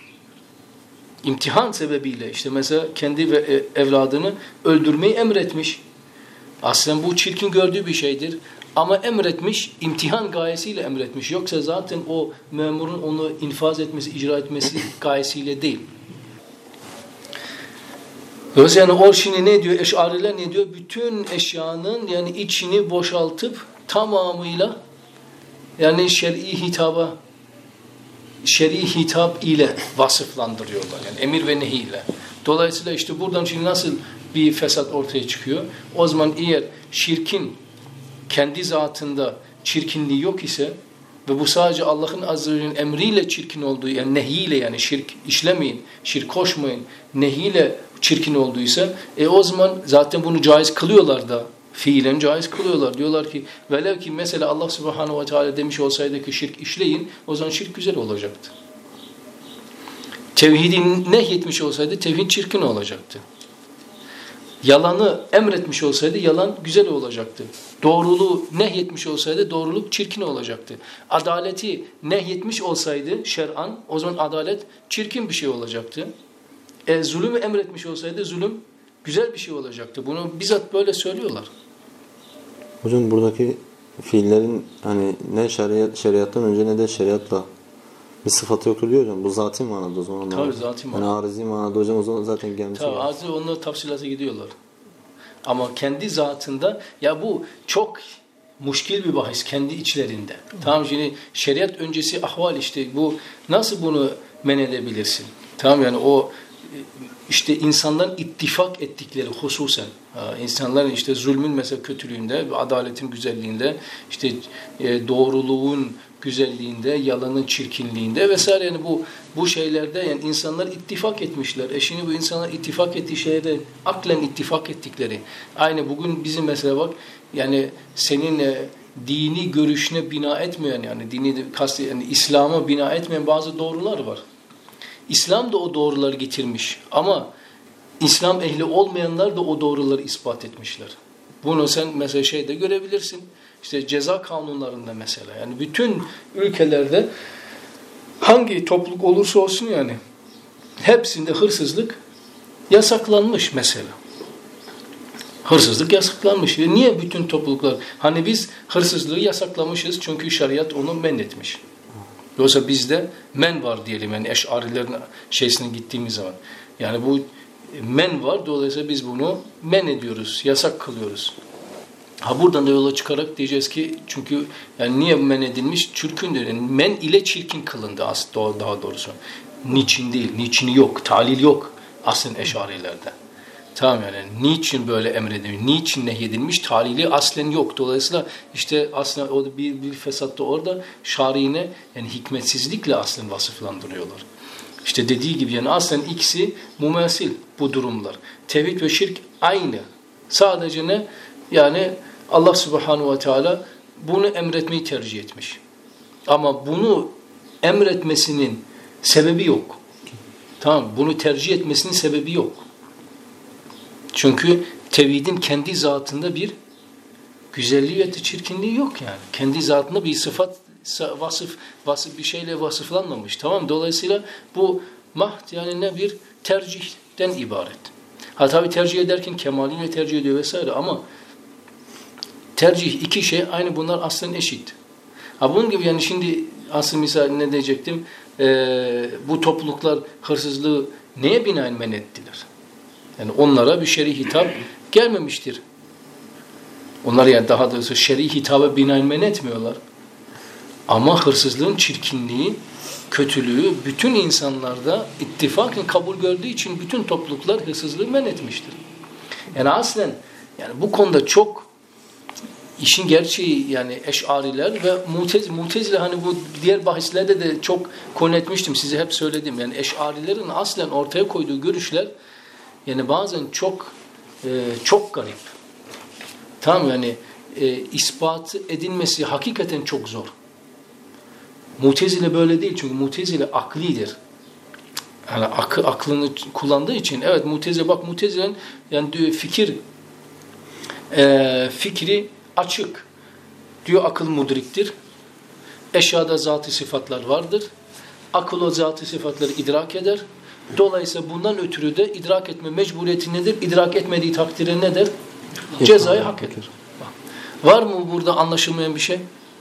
İmtihan sebebiyle işte mesela kendi ve evladını öldürmeyi emretmiş. Aslında bu çirkin gördüğü bir şeydir. Ama emretmiş, imtihan gayesiyle emretmiş. Yoksa zaten o memurun onu infaz etmesi, icra etmesi gayesiyle değil. Dolayısıyla yani o şimdi ne diyor? Eş'ariler ne diyor? Bütün eşyanın yani içini boşaltıp tamamıyla yani şer'i hitaba şer'i hitap ile vasıflandırıyorlar. Yani emir ve nehi ile. Dolayısıyla işte buradan şimdi nasıl bir fesat ortaya çıkıyor? O zaman eğer şirkin kendi zatında çirkinliği yok ise ve bu sadece Allah'ın azze ve celle'nin emriyle çirkin olduğu, yani nehiyle, yani şirk işlemeyin, şirk koşmayın, nehiyle çirkin olduysa e o zaman zaten bunu caiz kılıyorlar da, fiilen caiz kılıyorlar. Diyorlar ki velev ki mesela Allah subhanahu ve teala demiş olsaydı ki şirk işleyin, o zaman şirk güzel olacaktı. Tevhidin nehyetmiş olsaydı tevhid çirkin olacaktı. Yalanı emretmiş olsaydı yalan güzel olacaktı. Doğruluğu nehyetmiş olsaydı doğruluk çirkin olacaktı. Adaleti nehyetmiş olsaydı şer'an, o zaman adalet çirkin bir şey olacaktı. E, zulümü emretmiş olsaydı zulüm güzel bir şey olacaktı. Bunu bizzat böyle söylüyorlar. Hocam buradaki fiillerin hani ne şeriat, şeriattan önce ne de şeriatla bir sıfatı yoktur diyor hocam. Bu zati manada o zaman. Tabii zati manada. Yani arizi manada hocam o zaman zaten gelmiş. Tabii arizi onlar tafsilata gidiyorlar. Ama kendi zatında ya bu çok muşkil bir bahis kendi içlerinde. Hı. Tamam şimdi şeriat öncesi ahval işte bu nasıl bunu men edebilirsin? Tamam yani o işte insanların ittifak ettikleri hususen insanların işte zulmün mesela kötülüğünde, adaletin güzelliğinde, işte doğruluğun güzelliğinde, yalanın çirkinliğinde vesaire yani bu bu şeylerde yani insanlar ittifak etmişler. E şimdi bu insanlar ittifak ettiği şeyde aklen ittifak ettikleri. Aynı bugün bizim mesela bak yani senin e, dini görüşüne bina etmeyen yani dini kasti yani İslam'a bina etmeyen bazı doğrular var. İslam da o doğruları getirmiş ama İslam ehli olmayanlar da o doğruları ispat etmişler. Bunu sen mesela şeyde görebilirsin. İşte ceza kanunlarında mesela yani bütün ülkelerde hangi topluluk olursa olsun yani hepsinde hırsızlık yasaklanmış mesela. Hırsızlık yasaklanmış. E niye bütün topluluklar? Hani biz hırsızlığı yasaklamışız çünkü şeriat onu men etmiş. Yoksa bizde men var diyelim yani eş'arilerin şeysine gittiğimiz zaman. Yani bu men var dolayısıyla biz bunu men ediyoruz, yasak kılıyoruz. Ha buradan da yola çıkarak diyeceğiz ki çünkü yani niye men edilmiş? Çirkindir. Yani men ile çirkin kılındı aslında daha doğrusu. Niçin değil, niçini yok, talil yok aslen eş'arilerde. Tamam yani niçin böyle emredilmiş, niçin nehyedilmiş, talili aslen yok. Dolayısıyla işte aslında o bir, bir fesatta orada şariine yani hikmetsizlikle aslen vasıflandırıyorlar. İşte dediği gibi yani aslen ikisi mumesil bu durumlar. Tevhid ve şirk aynı. Sadece ne? Yani Allah subhanahu ve teala bunu emretmeyi tercih etmiş. Ama bunu emretmesinin sebebi yok. Tamam, bunu tercih etmesinin sebebi yok. Çünkü tevhidin kendi zatında bir güzelliği ve çirkinliği yok yani. Kendi zatında bir sıfat, vasıf, vasıf bir şeyle vasıflanmamış. Tamam, dolayısıyla bu mahd yani ne bir tercihten ibaret. Ha tabii tercih ederken kemaliyle tercih ediyor vesaire ama tercih iki şey aynı bunlar aslında eşit. Ha bunun gibi yani şimdi asıl misal ne diyecektim? Ee, bu topluluklar hırsızlığı neye binaen men ettiler? Yani onlara bir şer'i hitap gelmemiştir. Onlar yani daha doğrusu şer'i hitaba binaen men etmiyorlar. Ama hırsızlığın çirkinliği, kötülüğü bütün insanlarda ittifaken kabul gördüğü için bütün topluluklar hırsızlığı men etmiştir. Yani aslen yani bu konuda çok işin gerçeği yani eş'ariler ve mutez, mutezile hani bu diğer bahislerde de çok konu etmiştim. Size hep söyledim. Yani eş'arilerin aslen ortaya koyduğu görüşler yani bazen çok e, çok garip. Tamam yani e, ispatı edilmesi hakikaten çok zor. Mutezile böyle değil çünkü Mutezile aklidir. Yani akı, aklını kullandığı için evet Mutezile bak Mutezile'nin yani fikir e, fikri açık. Diyor akıl mudriktir. Eşyada zat-ı sıfatlar vardır. Akıl o zat-ı sıfatları idrak eder. Dolayısıyla bundan ötürü de idrak etme mecburiyeti nedir? İdrak etmediği takdirde nedir? Cezayı hak eder. Var mı burada anlaşılmayan bir şey?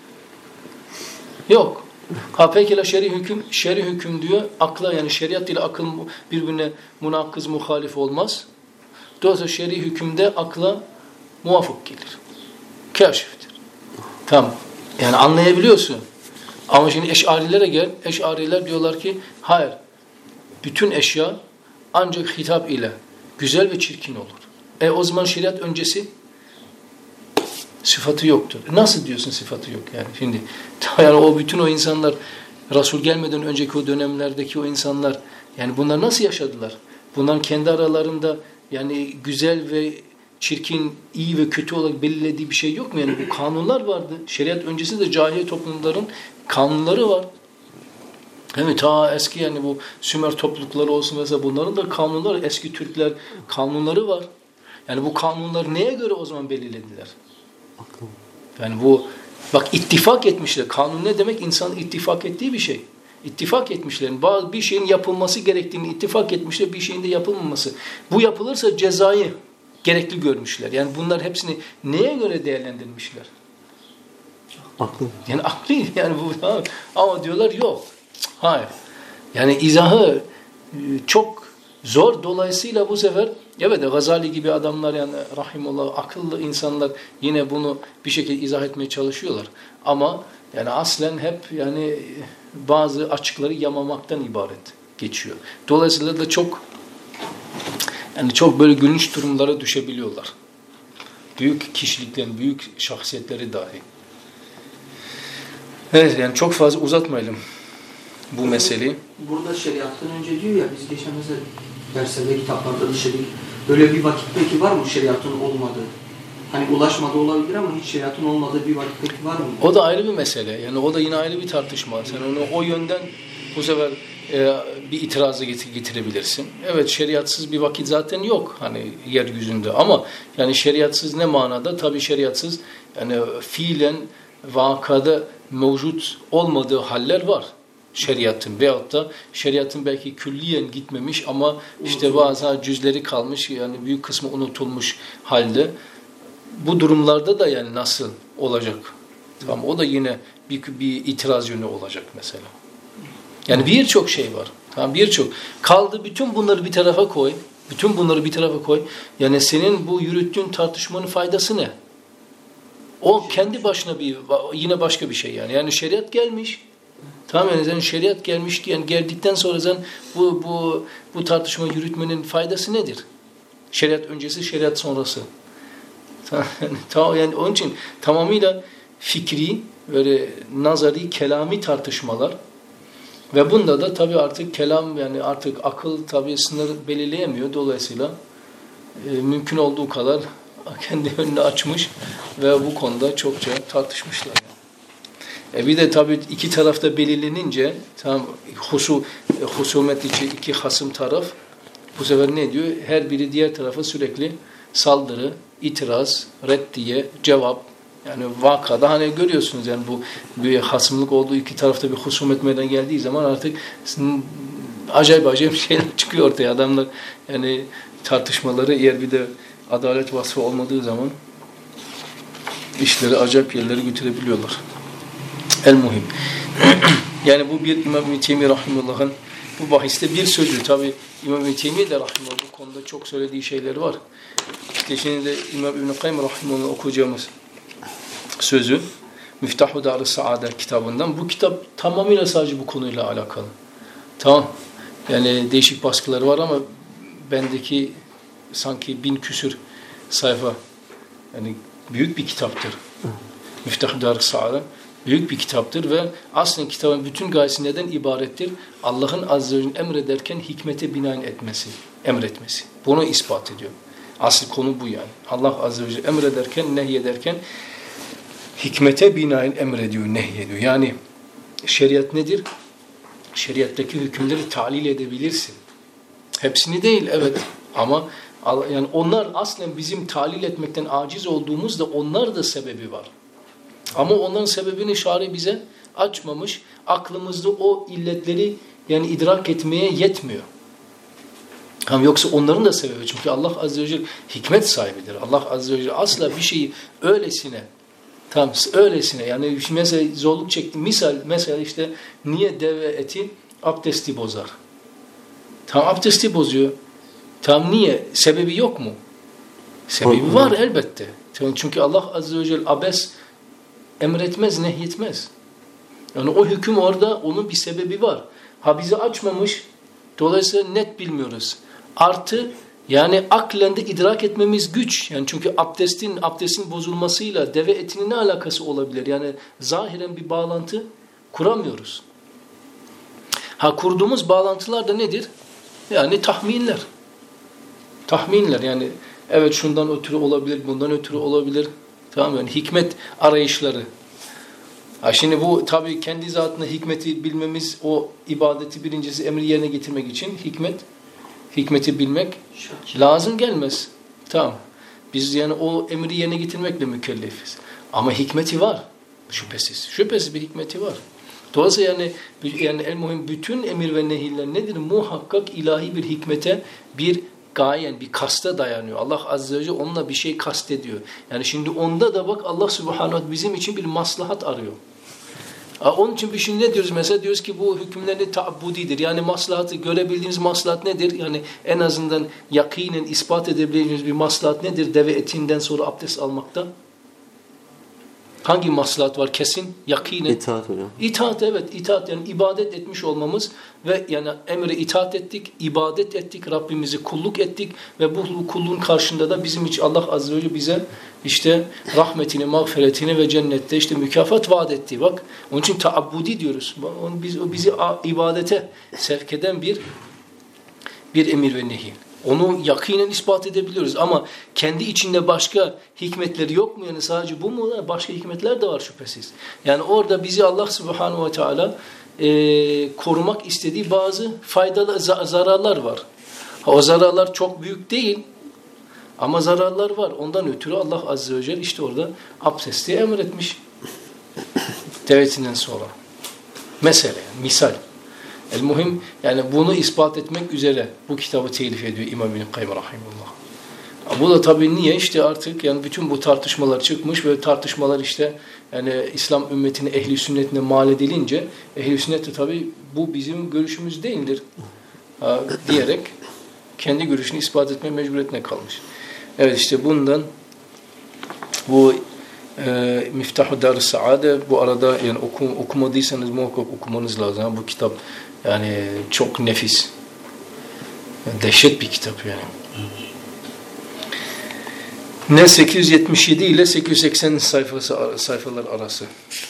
Yok. Ha peki la şer'i hüküm, şer'i hüküm diyor. Akla yani şeriat ile akıl birbirine munakkız, muhalif olmaz. Dolayısıyla şer'i hükümde akla muvafık gelir. Kaşiftir. Tamam. Yani anlayabiliyorsun. Ama şimdi eş'arilere gel. Eş'ariler diyorlar ki hayır. Bütün eşya ancak hitap ile güzel ve çirkin olur. E o zaman şeriat öncesi sıfatı yoktur. Nasıl diyorsun sıfatı yok yani? Şimdi yani o bütün o insanlar Resul gelmeden önceki o dönemlerdeki o insanlar yani bunlar nasıl yaşadılar? Bunların kendi aralarında yani güzel ve çirkin, iyi ve kötü olarak belirlediği bir şey yok mu? Yani bu kanunlar vardı. Şeriat öncesi de cahiliye toplumların kanunları var. Hem ta eski yani bu Sümer toplulukları olsun mesela bunların da kanunları, eski Türkler kanunları var. Yani bu kanunları neye göre o zaman belirlediler? Yani bu bak ittifak etmişler. Kanun ne demek? İnsanın ittifak ettiği bir şey. İttifak etmişler. Bazı bir şeyin yapılması gerektiğini ittifak etmişler. Bir şeyin de yapılmaması. Bu yapılırsa cezayı gerekli görmüşler. Yani bunlar hepsini neye göre değerlendirmişler? Aklı. Yani akli. Yani bu ama diyorlar yok. Hayır. Yani izahı çok zor. Dolayısıyla bu sefer evet Gazali gibi adamlar yani rahimullah akıllı insanlar yine bunu bir şekilde izah etmeye çalışıyorlar. Ama yani aslen hep yani bazı açıkları yamamaktan ibaret geçiyor. Dolayısıyla da çok yani çok böyle gülünç durumlara düşebiliyorlar. Büyük kişiliklerin, büyük şahsiyetleri dahi. Evet yani çok fazla uzatmayalım bu meseleyi. Burada şeriattan önce diyor ya biz geçen mesela derslerde kitaplarda işledik. Böyle bir vakit peki var mı şeriatın olmadığı? Hani ulaşmadı olabilir ama hiç şeriatın olmadığı bir vakit peki var mı? O da ayrı bir mesele. Yani o da yine ayrı bir tartışma. Sen onu o yönden bu sefer e, bir itirazı getirebilirsin. Evet şeriatsız bir vakit zaten yok hani yeryüzünde ama yani şeriatsız ne manada? Tabii şeriatsız yani fiilen vakada mevcut olmadığı haller var. Şeriatın veyahut da şeriatın belki külliyen gitmemiş ama işte bazı cüzleri kalmış yani büyük kısmı unutulmuş halde. Bu durumlarda da yani nasıl olacak? Tamam, o da yine bir, bir itiraz yönü olacak mesela. Yani birçok şey var. Tamam, birçok. Kaldı bütün bunları bir tarafa koy. Bütün bunları bir tarafa koy. Yani senin bu yürüttüğün tartışmanın faydası ne? O kendi başına bir yine başka bir şey yani. Yani şeriat gelmiş. Tamam yani sen şeriat gelmiş yani geldikten sonra sen bu bu bu tartışma yürütmenin faydası nedir? Şeriat öncesi, şeriat sonrası. Tamam yani onun için tamamıyla fikri böyle nazari, kelami tartışmalar ve bunda da tabii artık kelam yani artık akıl tabii sınır belirleyemiyor. Dolayısıyla e, mümkün olduğu kadar kendi önünü açmış ve bu konuda çokça tartışmışlar. E bir de tabii iki tarafta belirlenince tam husu, husumet içi iki hasım taraf bu sefer ne diyor? Her biri diğer tarafa sürekli saldırı, itiraz, reddiye, cevap yani vakada hani görüyorsunuz yani bu bir hasımlık olduğu iki tarafta bir husumet meydana geldiği zaman artık acayip acayip şeyler çıkıyor ortaya. Adamlar yani tartışmaları eğer bir de adalet vasfı olmadığı zaman işleri acayip yerlere götürebiliyorlar. El muhim. Yani bu bir İmam İbn Teymiye rahimullah'ın bu bahiste bir sözü. Tabi İmam İbn Teymiye de rahimullah bu konuda çok söylediği şeyler var. İşte şimdi de İmam İbn Kayyim rahimullah okuyacağımız sözü Müftah-ı Dar-ı Saade kitabından. Bu kitap tamamıyla sadece bu konuyla alakalı. Tamam. Yani değişik baskıları var ama bendeki sanki bin küsür sayfa yani büyük bir kitaptır. Müftah-ı Dar-ı Saade büyük bir kitaptır ve aslında kitabın bütün gayesi neden ibarettir? Allah'ın azze ve celle emrederken hikmete binaen etmesi, emretmesi. Bunu ispat ediyor. Asıl konu bu yani. Allah azze ve celle emrederken, nehyederken hikmete binaen emrediyor, nehyediyor. Yani şeriat nedir? Şeriattaki hükümleri talil edebilirsin. Hepsini değil, evet. Ama yani onlar aslen bizim talil etmekten aciz olduğumuzda onlar da sebebi var. Ama onların sebebini şari bize açmamış. Aklımızda o illetleri yani idrak etmeye yetmiyor. Ama yoksa onların da sebebi. Çünkü Allah azze ve celle hikmet sahibidir. Allah azze ve celle asla bir şeyi öylesine tam öylesine yani mesela zorluk çekti. Misal mesela işte niye deve eti abdesti bozar? Tam abdesti bozuyor. Tam niye? Sebebi yok mu? Sebebi var elbette. Çünkü Allah Azze ve Celle abes emretmez, nehyetmez. Yani o hüküm orada, onun bir sebebi var. Ha bizi açmamış, dolayısıyla net bilmiyoruz. Artı yani aklen de idrak etmemiz güç. Yani çünkü abdestin abdestin bozulmasıyla deve etinin ne alakası olabilir? Yani zahiren bir bağlantı kuramıyoruz. Ha kurduğumuz bağlantılar da nedir? Yani tahminler. Tahminler yani evet şundan ötürü olabilir, bundan ötürü olabilir. Tamam yani hikmet arayışları. Ha şimdi bu tabii kendi zatına hikmeti bilmemiz, o ibadeti birincisi emri yerine getirmek için hikmet, hikmeti bilmek lazım gelmez. Tamam. Biz yani o emri yerine getirmekle mükellefiz. Ama hikmeti var. Şüphesiz. Şüphesiz bir hikmeti var. Dolayısıyla yani, yani en mühim bütün emir ve nehirler nedir? Muhakkak ilahi bir hikmete, bir gayen, bir kasta dayanıyor. Allah Azze ve Celle onunla bir şey kastediyor. Yani şimdi onda da bak Allah Subhanahu bizim için bir maslahat arıyor. Onun için bir şey ne diyoruz mesela? Diyoruz ki bu hükümleri ta'abbudidir. Yani maslahatı, görebildiğiniz maslahat nedir? Yani en azından yakinen ispat edebileceğiniz bir maslahat nedir? Deve etinden sonra abdest almakta. Hangi maslahat var kesin? Yakinen. İtaat hocam. İtaat evet. İtaat yani ibadet etmiş olmamız ve yani emre itaat ettik, ibadet ettik, Rabbimizi kulluk ettik ve bu kulluğun karşında da bizim için Allah Azze ve Celle bize işte rahmetini, mağfiretini ve cennette işte mükafat vaat etti. Bak onun için taabbudi diyoruz. Onu biz, o bizi ibadete sevk eden bir bir emir ve nehi. Onu yakinen ispat edebiliyoruz ama kendi içinde başka hikmetleri yok mu? Yani sadece bu mu? Başka hikmetler de var şüphesiz. Yani orada bizi Allah Subhanahu ve Teala e, korumak istediği bazı faydalı zararlar var. Ha, o zararlar çok büyük değil ama zararlar var. Ondan ötürü Allah Azze ve Celle işte orada abdesti emretmiş. Devetinden sonra. Mesela, misal. El muhim yani bunu ispat etmek üzere bu kitabı telif ediyor İmam İbn Kayyim rahimehullah. Bu da tabii niye işte artık yani bütün bu tartışmalar çıkmış ve tartışmalar işte yani İslam ümmetine ehli sünnetine mal edilince ehli sünnet de tabii bu bizim görüşümüz değildir ha, diyerek kendi görüşünü ispat etme mecburiyetine kalmış. Evet işte bundan bu e, Miftah-ı Dar-ı Saade bu arada yani okum, okumadıysanız muhakkak okumanız lazım. Bu kitap yani çok nefis. Yani dehşet bir kitap yani. Ne sekiz yüz yetmiş yedi ile sekiz yüz seksen sayfası sayfalar arası.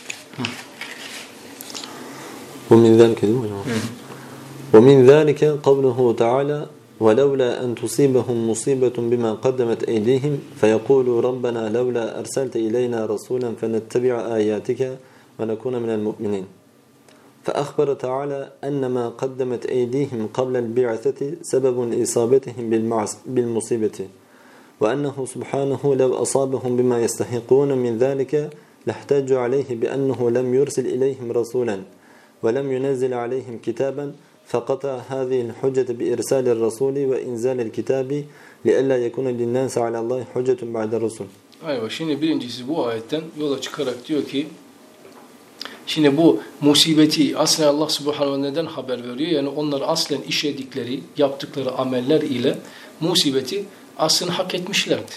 ومن ذلك ومن ذلك قوله تعالى ولولا أن تصيبهم مصيبة بما قدمت أيديهم فيقولوا ربنا لولا أرسلت إلينا رسولا فنتبع آياتك ونكون من المؤمنين فأخبر تعالى أن ما قدمت أيديهم قبل البعثة سبب لإصابتهم بالمصيبة وأنه سبحانه لو أصابهم بما يستحقون من ذلك لاحتجوا عليه بأنه لم يرسل إليهم رسولا ولم ينزل عليهم كتابا فقطع هذه الحجة بإرسال الرسول وإنزال الكتاب لئلا يكون للناس على الله حجة بعد الرسل. Aynen. Şimdi birincisi bu ayetten yola çıkarak diyor ki şimdi bu musibeti aslında Allah Subhanahu neden haber veriyor? Yani onlar aslen işledikleri, yaptıkları ameller ile musibeti aslında hak etmişlerdi.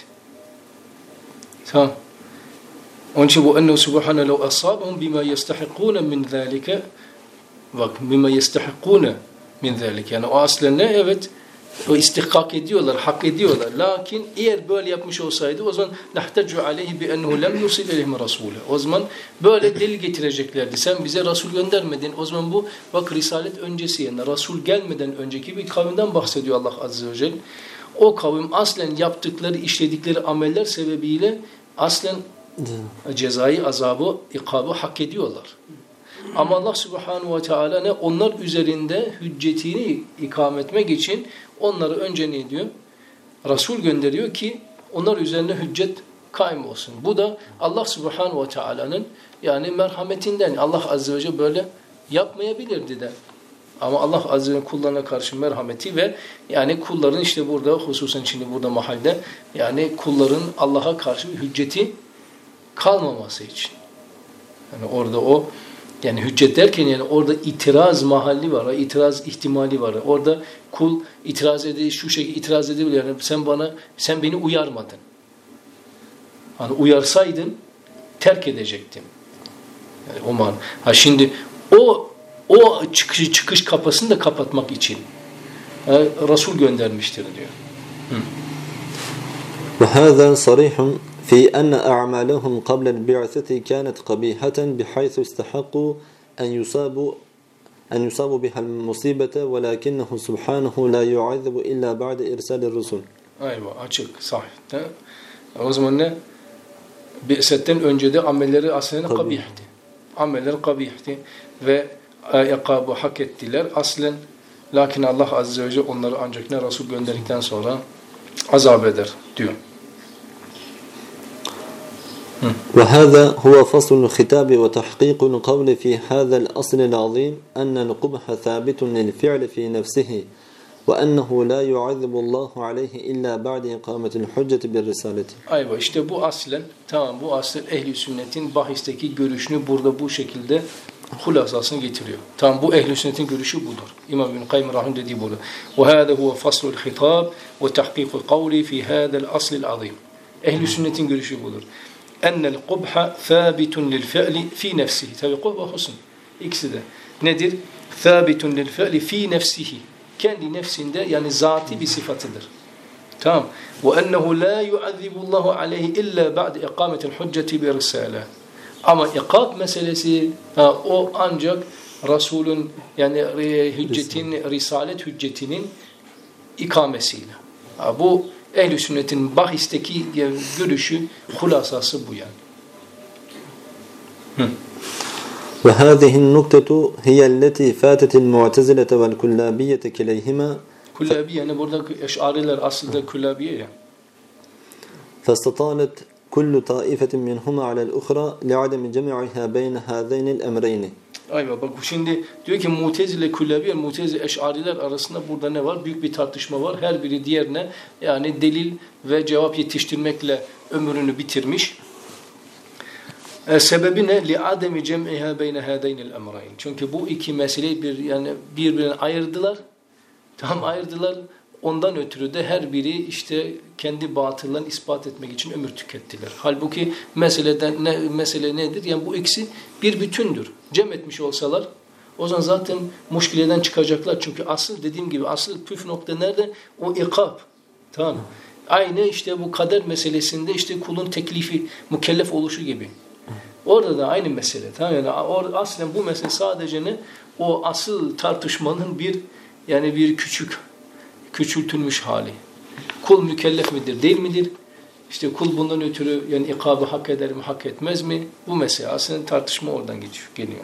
Tamam. Onun için bu ennehu Subhanahu lev asabahum bima yestahiqûne min zâlike bak bima yestahiqûne min zâlike yani o aslen ne? Evet o istihkak ediyorlar, hak ediyorlar. Lakin eğer böyle yapmış olsaydı o zaman nahtacu aleyhi bi ennehu lem yursil ileyhim rasûle. O zaman böyle delil getireceklerdi. Sen bize Resul göndermedin. O zaman bu bak Risalet öncesi yani Resul gelmeden önceki bir kavimden bahsediyor Allah Azze ve Celle. O kavim aslen yaptıkları, işledikleri ameller sebebiyle aslen cezai azabı, ikabı hak ediyorlar. Ama Allah Subhanahu ve Teala ne? Onlar üzerinde hüccetini ikame etmek için onları önce ne diyor? Resul gönderiyor ki onlar üzerine hüccet kaim olsun. Bu da Allah Subhanahu ve Teala'nın yani merhametinden. Allah Azze ve Celle böyle yapmayabilirdi de. Ama Allah Azze ve Celle kullarına karşı merhameti ve yani kulların işte burada hususen şimdi burada mahalde yani kulların Allah'a karşı bir hücceti kalmaması için. Yani orada o yani hüccet derken yani orada itiraz mahalli var, itiraz ihtimali var. Orada kul itiraz edebilir, şu şekilde itiraz edebilir. Yani sen bana, sen beni uyarmadın. Hani uyarsaydın terk edecektim. Yani o man. Ha şimdi o o çıkış çıkış kapısını da kapatmak için yani Resul göndermiştir diyor. Ve hâzâ sarîhun fî enne a'mâlehum qabla'l bi'sati kânet qabîhaten bihaythu istahaqû en yusâbu en yusabu bihal musibete velakinnehu subhanahu la yu'azzibu illa ba'de irsalir rusul. Ayva açık sahih. O zaman ne? Bi'setten önce de amelleri aslında kabihti. Ameller kabihti ve ikabı hak ettiler aslen. Lakin Allah azze ve celle onları ancak ne Resul gönderdikten sonra azap eder diyor. وهذا هو فصل الخطاب وتحقيق القول في هذا الأصل العظيم أن القبح ثابت للفعل في نفسه وأنه لا يعذب الله عليه إلا بعد إقامة الحجة بالرسالة. Ayva işte bu aslen tamam bu aslen ehli sünnetin bahisteki görüşünü burada bu şekilde hulasasını getiriyor. Tamam bu ehli sünnetin görüşü budur. İmam İbn Kayyim rahim dediği burada. وهذا هو فصل الخطاب وتحقيق القول في هذا الأصل العظيم. Ehli sünnetin görüşü budur. Ennel kubha thabitun lil fi'li fi nefsihi. Tabi kubh ve husn. İkisi de. Nedir? Thabitun lil fi'li fi nefsihi. Kendi nefsinde yani zati bir sıfatıdır. Tamam. Ve ennehu la yu'azzibullahu aleyhi illa ba'de ikametil hücceti bi risale. Ama ikab meselesi ha, o ancak Resul'ün yani hüccetin, risalet hüccetinin ikamesiyle. Ha, bu ehl-i sünnetin bahisteki görüşü, hulasası bu yani. Hı. وهذه النقطة هي التي فاتت المعتزلة والكلابية كليهما. Kullabiye yani burada eş'ariler aslında kullabiye ya. فاستطالت كل طائفة منهما على الأخرى لعدم جمعها بين هذين الأمرين. Ayva bak şimdi diyor ki Mutezile kullabiye, Mutezile eş'ariler arasında burada ne var? Büyük bir tartışma var. Her biri diğerine yani delil ve cevap yetiştirmekle ömrünü bitirmiş. E, sebebi ne? لِعَدَمِ جَمْعِهَا بَيْنَ هَذَيْنِ الْاَمْرَيْنِ. Çünkü bu iki meseleyi bir yani birbirine ayırdılar. Tam ayırdılar. Ondan ötürü de her biri işte kendi batıllarını ispat etmek için ömür tükettiler. Halbuki meseleden ne mesele nedir? Yani bu ikisi bir bütündür. Cem etmiş olsalar o zaman zaten muşkileden çıkacaklar. Çünkü asıl dediğim gibi asıl püf nokta nerede? O ikab. Tamam. Aynı işte bu kader meselesinde işte kulun teklifi, mükellef oluşu gibi. Orada da aynı mesele. Tamam yani aslen bu mesele sadece ne? O asıl tartışmanın bir yani bir küçük küçültülmüş hali. Kul mükellef midir, değil midir? İşte kul bundan ötürü yani ikabı hak eder mi, hak etmez mi? Bu mesele aslında tartışma oradan geçiyor, geliyor.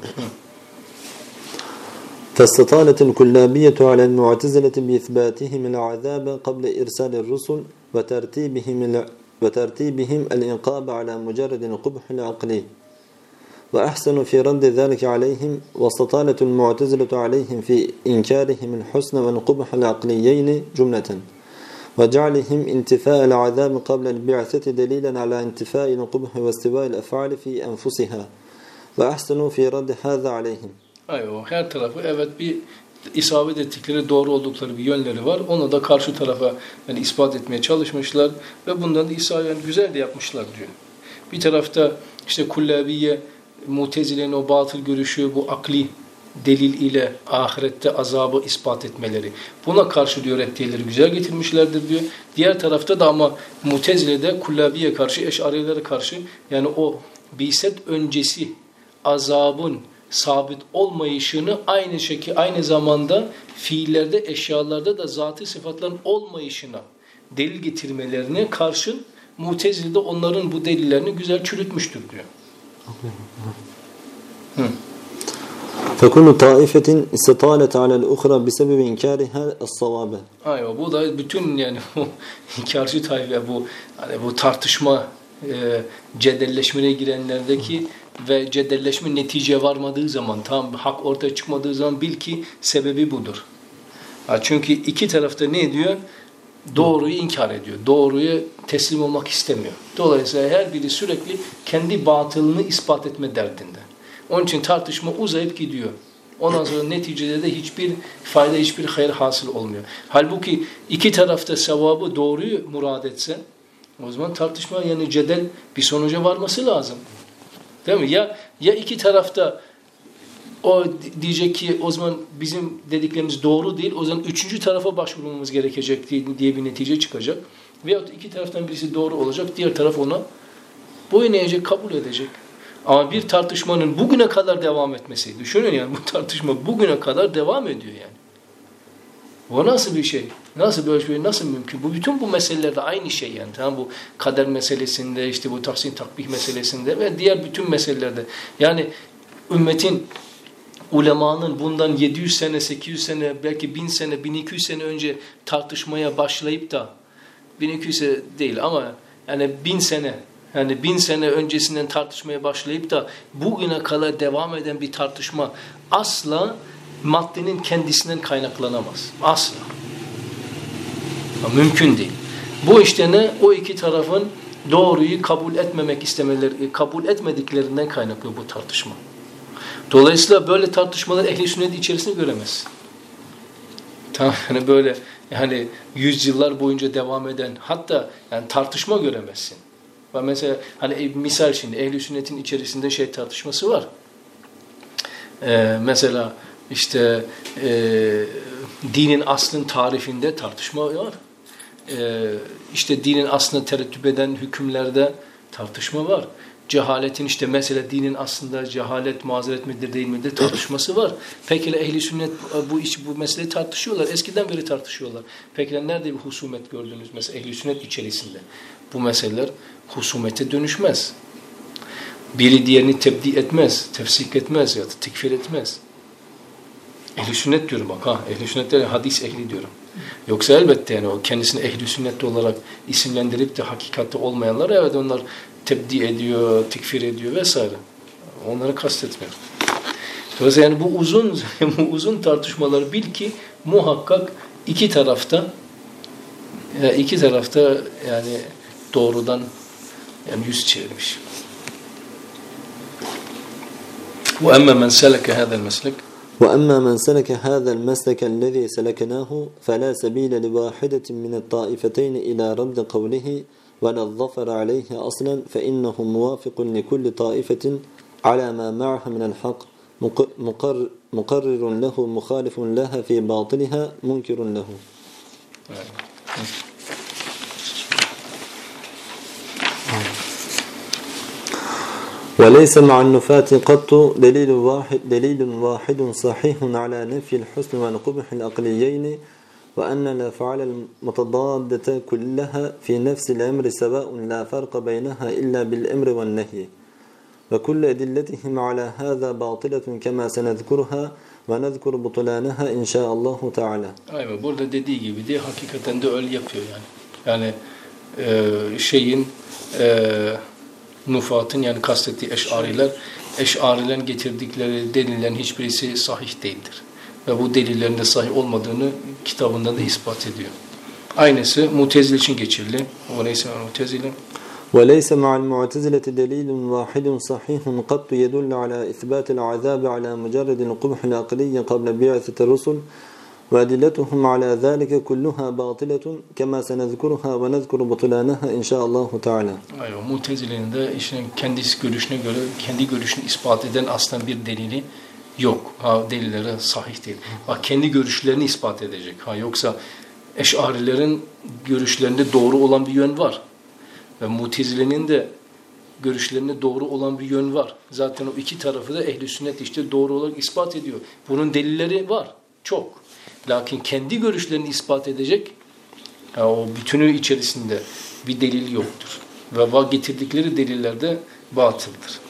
فاستطالت الكلابية على المعتزلة بإثباتهم العذاب قبل إرسال الرسل وترتيبهم وترتيبهم الإنقاذ على مجرد القبح العقلي وأحسنوا في رد ذلك عليهم واستطالت المعتزلة عليهم في إنكارهم الحسن والقبح العقليين جملة وجعلهم انتفاء العذاب قبل البعثة دليلا على انتفاء القبح واستواء الأفعال في أنفسها وأحسنوا في رد هذا عليهم. Aynen, her tarafı evet bir isabet ettikleri doğru oldukları bir yönleri var. Onu da karşı tarafa yani ispat etmeye çalışmışlar ve bundan da isabet yani güzel de yapmışlar diyor. Bir tarafta işte Kullabiye, Mutezile'nin o batıl görüşü, bu akli delil ile ahirette azabı ispat etmeleri. Buna karşı diyor reddiyeleri güzel getirmişlerdir diyor. Diğer tarafta da ama Mutezile'de Kullabiye karşı, Eş'arilere karşı yani o biset öncesi azabın sabit olmayışını aynı şekilde aynı zamanda fiillerde, eşyalarda da zatî sıfatların olmayışına delil getirmelerine karşın Mutezile'de onların bu delillerini güzel çürütmüştür diyor. Hı. فَكُلُّ طَائِفَةٍ اِسْتَطَالَتْ عَلَى الْاُخْرَى بِسَبَبِ اِنْكَارِهَا الصَّوَابَ. Aynen, bu da bütün yani inkarcı tayfa bu hani bu tartışma e, cedelleşmeye girenlerdeki ve cedelleşme netice varmadığı zaman tam hak ortaya çıkmadığı zaman bil ki sebebi budur. Ha, çünkü iki tarafta ne diyor? Doğruyu inkar ediyor. Doğruya teslim olmak istemiyor. Dolayısıyla her biri sürekli kendi batılını ispat etme derdinde. Onun için tartışma uzayıp gidiyor. Ondan sonra neticede de hiçbir fayda, hiçbir hayır hasıl olmuyor. Halbuki iki tarafta sevabı doğruyu murad etse, O zaman tartışma yani cedel bir sonuca varması lazım. Değil mi? Ya ya iki tarafta o diyecek ki o zaman bizim dediklerimiz doğru değil. O zaman üçüncü tarafa başvurmamız gerekecek diye, diye bir netice çıkacak. Veyahut iki taraftan birisi doğru olacak. Diğer taraf ona boyun eğecek, kabul edecek. Ama bir tartışmanın bugüne kadar devam etmesi. Düşünün yani bu tartışma bugüne kadar devam ediyor yani. O nasıl bir şey? Nasıl böyle şey? Nasıl mümkün? Bu bütün bu meselelerde aynı şey yani. Tamam, bu kader meselesinde, işte bu tahsin takbih meselesinde ve diğer bütün meselelerde. Yani ümmetin, ulemanın bundan yedi yüz sene, sekiz yüz sene, belki bin sene, bin iki yüz sene önce tartışmaya başlayıp da bin iki yüz sene değil ama yani bin sene, yani bin sene öncesinden tartışmaya başlayıp da bugüne kadar devam eden bir tartışma asla maddenin kendisinden kaynaklanamaz. Asla. Mümkün değil. Bu işte ne? O iki tarafın doğruyu kabul etmemek istemeleri, kabul etmediklerinden kaynaklı bu tartışma. Dolayısıyla böyle tartışmalar ehl-i sünnet içerisinde göremezsin. Tamam, yani böyle yani yüzyıllar boyunca devam eden hatta yani tartışma göremezsin. Ve mesela hani misal şimdi ehl-i sünnetin içerisinde şey tartışması var. Ee, mesela işte e, dinin aslın tarifinde tartışma var. Ee, işte dinin aslını tereddüt eden hükümlerde tartışma var. Cehaletin işte mesela dinin aslında cehalet mazeret midir değil midir tartışması var. Peki ehli sünnet bu iş bu meseleyi tartışıyorlar. Eskiden beri tartışıyorlar. Peki nerede bir husumet gördünüz mesela ehli sünnet içerisinde? Bu meseleler husumete dönüşmez. Biri diğerini tebdi etmez, tefsik etmez ya da tekfir etmez. Ehli sünnet diyorum bak ha. Ehli sünnet de hadis ehli diyorum. Yoksa elbette yani o kendisini ehli sünnet olarak isimlendirip de hakikatte olmayanlar evet onlar tebdi ediyor, tekfir ediyor vesaire. Onları kastetmiyorum. Dolayısıyla yani bu uzun bu uzun tartışmaları bil ki muhakkak iki tarafta iki tarafta yani doğrudan yani yüz çevirmiş. Ve emme men seleke hâzel meslek وأما من سلك هذا المسلك الذي سلكناه فلا سبيل لواحدة من الطائفتين إلى رد قوله ولا الظفر عليه أصلا فإنه موافق لكل طائفة على ما معها من الحق مقرر, مقرر له مخالف لها في باطلها منكر له. وليس مع النفاة قط دليل واحد دليل واحد صحيح على نفي الحسن والقبح العقليين وأن الأفعال المتضادة كلها في نفس الأمر سواء لا فرق بينها إلا بالأمر والنهي وكل أدلتهم على هذا باطلة كما سنذكرها ونذكر بطلانها إن شاء الله تعالى. Aynen burada dediği gibi de hakikaten de öyle yapıyor yani. Yani e, şeyin e, nufatın yani kastettiği eş'ariler, eş'arilerin getirdikleri delillerin hiçbirisi sahih değildir. Ve bu delillerin de sahih olmadığını kitabında da ispat ediyor. Aynısı Mutezile için geçerli. O neyse Mutezile. وَلَيْسَ مَعَ الْمُعْتَزِلَةِ دَلِيلٌ وَاحِدٌ صَحِيحٌ قَطْ يَدُلُّ عَلَى إِثْبَاتِ الْعَذَابِ عَلَى مُجَرَّدِ الْقُبْحِ الْعَقْلِيِّ قَبْلَ بِعْثَةِ الرُّسُلِ وَأَدِلَّتُهُمْ عَلَى ذَلِكَ كُلُّهَا بَاطِلَةٌ كَمَا سَنَذْكُرُهَا وَنَذْكُرُ بُطْلَانَهَا إِنْ شَاءَ اللّٰهُ تَعَالَى. Aynen Mutezile'nin de işte kendisi görüşüne göre kendi görüşünü ispat eden aslında bir delili yok. Ha delilleri sahih değil. Bak kendi görüşlerini ispat edecek. Ha yoksa Eş'arilerin görüşlerinde doğru olan bir yön var. Ve Mutezile'nin de görüşlerinde doğru olan bir yön var. Zaten o iki tarafı da ehl-i sünnet işte doğru olarak ispat ediyor. Bunun delilleri var. Çok. Lakin kendi görüşlerini ispat edecek ha, o bütünü içerisinde bir delil yoktur. Ve getirdikleri deliller de batıldır.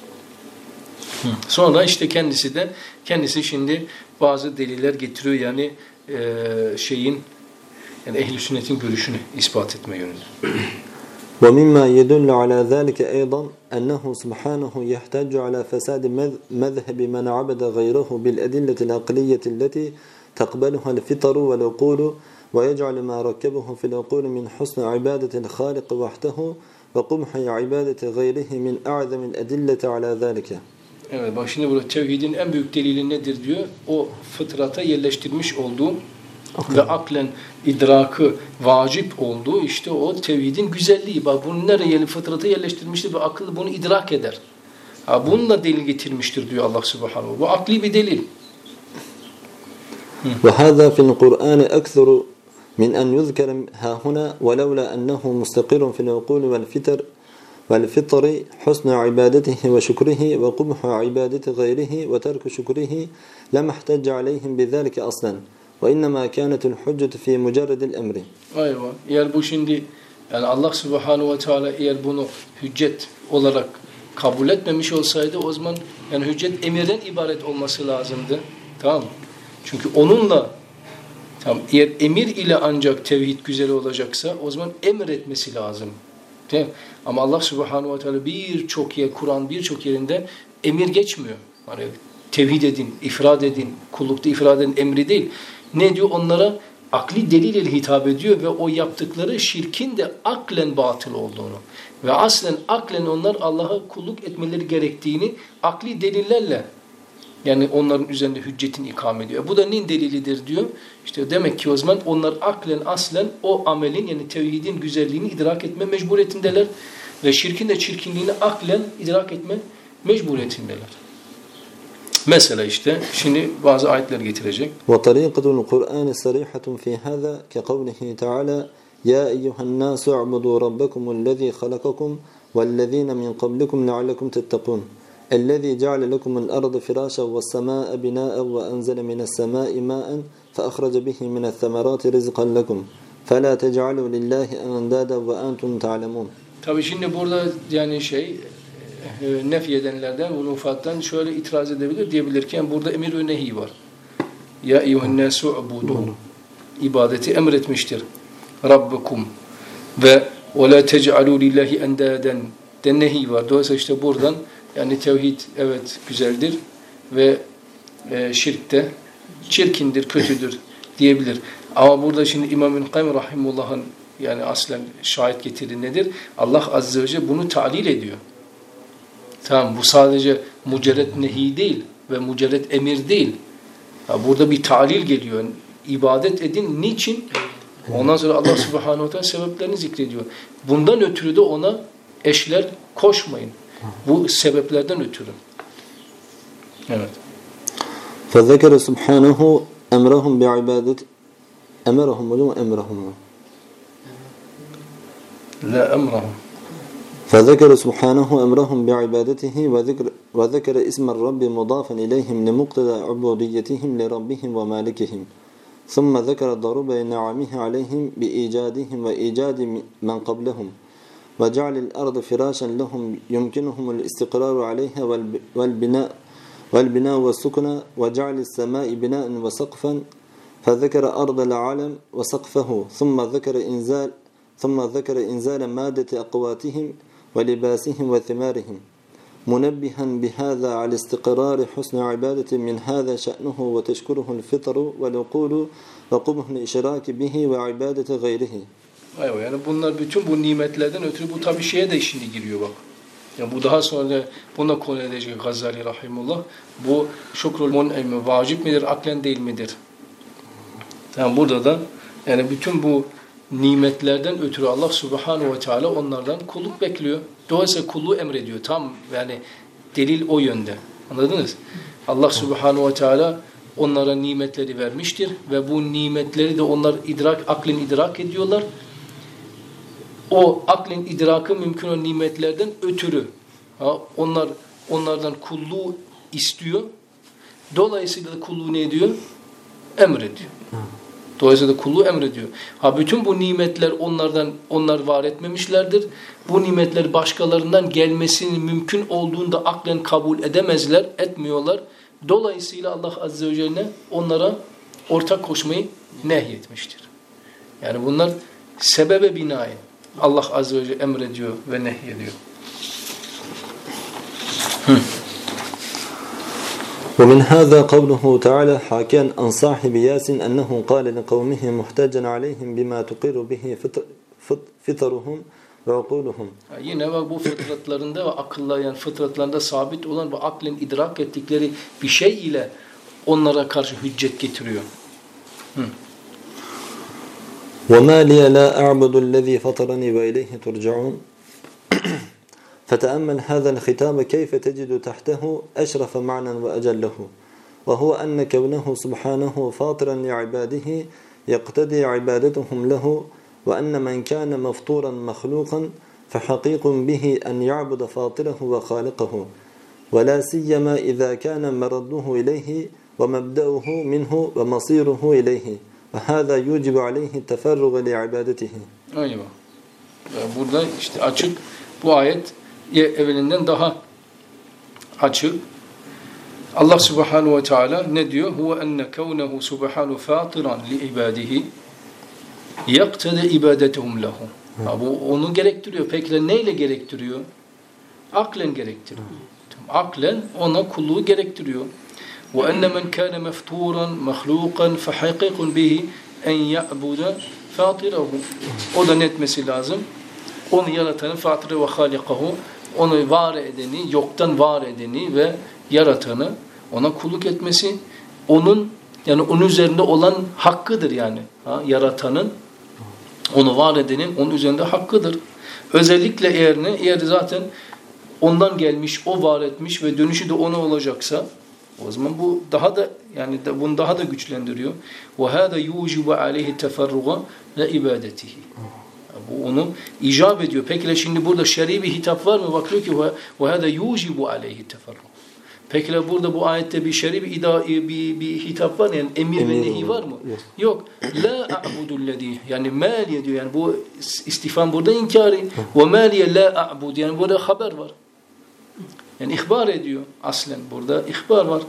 Hı. Sonra işte kendisi de kendisi şimdi bazı deliller getiriyor yani e, şeyin yani ehl-i sünnetin görüşünü ispat etme yönünde. ومما يدل على ذلك أيضا أنه سبحانه يحتج على فساد مذهب من عبد غيره بالأدلة العقلية التي تقبلها الفطر والعقول ويجعل ما ركبه في العقول من حسن عبادة الخالق وحده وقبح عبادة غيره من أعظم الأدلة على ذلك. Evet bak şimdi burada tevhidin en büyük delili nedir diyor. O fıtrata yerleştirmiş olduğu Aklen. Ve aklen idrakı vacip olduğu işte o tevhidin güzelliği. Bak bunu nereye fıtratı yerleştirmiştir ve akıl bunu idrak eder. Ha, bununla delil getirmiştir diyor Allah Subhanahu. Bu akli bir delil. وهذا في القرآن أكثر من أن يذكر ها هنا ولولا أنه مستقر في العقول والفطر والفطر حسن عبادته وشكره وقبح عبادة غيره وترك شكره لما احتج عليهم بذلك أصلا وإنما كانت الحجة في مجرد الأمر. Ayva. Eğer bu şimdi yani Allah Subhanahu ve Teala eğer bunu hüccet olarak kabul etmemiş olsaydı o zaman yani hüccet emirden ibaret olması lazımdı. Tamam mı? Çünkü onunla tamam, eğer emir ile ancak tevhid güzel olacaksa o zaman emretmesi lazım. Değil mi? Ama Allah Subhanahu ve Teala birçok yer, Kur'an birçok yerinde emir geçmiyor. Hani tevhid edin, ifrad edin, kullukta ifrad edin emri değil. Ne diyor? Onlara akli delil ile hitap ediyor ve o yaptıkları şirkin de aklen batıl olduğunu ve aslen aklen onlar Allah'a kulluk etmeleri gerektiğini akli delillerle yani onların üzerinde hüccetini ikame ediyor. Bu da neyin delilidir diyor. İşte demek ki o zaman onlar aklen aslen o amelin yani tevhidin güzelliğini idrak etme mecburiyetindeler ve şirkin de çirkinliğini aklen idrak etme mecburiyetindeler. Mesela işte şimdi bazı ayetler getirecek. وطريقة القرآن صريحة في هذا كقوله تعالى يا أيها الناس اعبدوا ربكم الذي خلقكم والذين من قبلكم لعلكم تتقون الذي جعل لكم الأرض فراشا والسماء بناء وأنزل من السماء ماء فأخرج به من الثمرات رزقا لكم فلا تجعلوا لله أندادا وأنتم تعلمون. Tabii şimdi burada yani şey nef edenlerden, unufattan şöyle itiraz edebilir, diyebilir ki yani burada emir ve nehi var. Ya eyyuhennâsû ubudu. İbadeti emretmiştir. Rabbukum ve ve la tec'alû lillahi endâden de nehi var. Dolayısıyla işte buradan yani tevhid evet güzeldir ve e, şirk de çirkindir, kötüdür diyebilir. Ama burada şimdi İmam İbn Kayyim rahimullah'ın yani aslen şahit getirdiği nedir? Allah azze ve celle bunu talil ediyor. Tamam, bu sadece mucerret nehi değil ve mucerret emir değil. Ya burada bir talil geliyor. İbadet edin. Niçin? Ondan sonra Allah Subhanahu ve Teala sebeplerini zikrediyor. Bundan ötürü de ona eşler koşmayın. Bu sebeplerden ötürü. Evet. فذكر سبحانه أمرهم بعبادة أمرهم ولا أمرهم لا أمرهم فذكر سبحانه أمرهم بعبادته وذكر وذكر اسم الرب مضافا إليهم لمقتضى عبوديتهم لربهم ومالكهم ثم ذكر ضرب نعمه عليهم بإيجادهم وإيجاد من قبلهم وجعل الأرض فراشا لهم يمكنهم الاستقرار عليها والبناء والبناء والسكن وجعل السماء بناء وسقفا فذكر أرض العالم وسقفه ثم ذكر إنزال ثم ذكر إنزال مادة أقواتهم ولباسهم وثمارهم منبها بهذا على استقرار حسن عبادة من هذا شأنه وتشكره الفطر والعقول وقبح الإشراك به وعبادة غيره. Aynen, yani bunlar bütün bu nimetlerden ötürü bu tabii şeye de şimdi giriyor bak. Yani bu daha sonra da buna konu edecek Gazali rahimullah. Bu şükrül mun'im vacip midir, aklen değil midir? Yani burada da yani bütün bu nimetlerden ötürü Allah Subhanahu ve Teala onlardan kulluk bekliyor. Dolayısıyla kulluğu emrediyor. Tam yani delil o yönde. Anladınız? Allah Subhanahu ve Teala onlara nimetleri vermiştir ve bu nimetleri de onlar idrak, aklen idrak ediyorlar. O aklen idrakı mümkün olan nimetlerden ötürü. Ha, onlar onlardan kulluğu istiyor. Dolayısıyla da kulluğu ne ediyor? Emrediyor. Dolayısıyla da kulluğu emrediyor. Ha bütün bu nimetler onlardan onlar var etmemişlerdir. Bu nimetler başkalarından gelmesinin mümkün olduğunda aklen kabul edemezler, etmiyorlar. Dolayısıyla Allah Azze ve Celle onlara ortak koşmayı nehyetmiştir. Yani bunlar sebebe binaen Allah Azze ve Celle emrediyor ve nehyediyor. ومن هذا قوله تعالى حاكيا عن صاحب ياسين أنه قال لقومه محتاجا عليهم بما تقر به فطرهم وعقولهم. Yine bak bu fıtratlarında ve akıllar yani fıtratlarında sabit olan ve aklen idrak ettikleri bir şey ile onlara karşı hüccet getiriyor. Hı. وَمَا لِيَ لَا أَعْبُدُ الَّذ۪ي فَطَرَنِي وَاِلَيْهِ تُرْجَعُونَ فَتَأَمَّلْ هَذَا الْخِتَابَ كَيْفَ تَجِدُ تَحْتَهُ أَشْرَفَ مَعْنًا وَأَجَلَّهُ وَهُوَ أَنَّ كَوْنَهُ سُبْحَانَهُ فَاطِرًا لِعِبَادِهِ يَقْتَدِي عِبَادَتُهُمْ لَهُ وَأَنَّ مَنْ كَانَ مَفْطُورًا مَخْلُوقًا فَحَقِيقٌ بِهِ أَنْ يَعْبُدَ فَاطِرَهُ وَخَالِقَهُ وَلَا سِيَّمَا إِذَا كَانَ مَرَدُّهُ إِلَيْهِ وَمَبْدَأُهُ مِنْهُ وَمَصِيرُهُ إِلَيْهِ وَهَذَا يُوجِبُ عَلَيْهِ التَّفَرُّغَ لِعِبَادَتِهِ. Eyvah. Burada işte açık, bu ayet evvelinden daha açık. Allah Subhanahu ve Teala ne diyor? Huve enne kevnehu subhanahu fatiran li ibadihi yaktede ibadetehum lehu. Bu onu gerektiriyor. Peki neyle gerektiriyor? Aklen gerektiriyor. Aklen ona kulluğu gerektiriyor. Ve enne men kâne mefturan mahlukan fehakikun bihi en ya'buda fatirahu. O da netmesi lazım. Onu yaratanı fatire ve halikahu, onu var edeni, yoktan var edeni ve yaratanı ona kulluk etmesi, onun yani onun üzerinde olan hakkıdır yani. Ha, yaratanın, onu var edenin onun üzerinde hakkıdır. Özellikle eğer ne? Eğer zaten ondan gelmiş, o var etmiş ve dönüşü de ona olacaksa, o zaman bu daha da yani da, bunu daha da güçlendiriyor. Ve hâdâ yûcibu aleyhi teferruga ve ibadetihi. Bu onu icap ediyor. Peki şimdi burada şer'i bir hitap var mı? Bakıyor ki ve hâdâ yûcibu aleyhi teferruga. Peki burada bu ayette bir şer'i bir, ida, bir, bir hitap var mı? Yani emir, emir ve nehi var mı? Yok. Yok. La a'budullezî. Yani mâliye diyor. Yani bu istifam burada inkari. Ve mâliye la a'bud. Yani burada haber var. Yani ihbar ediyor. Aslen burada ihbar var.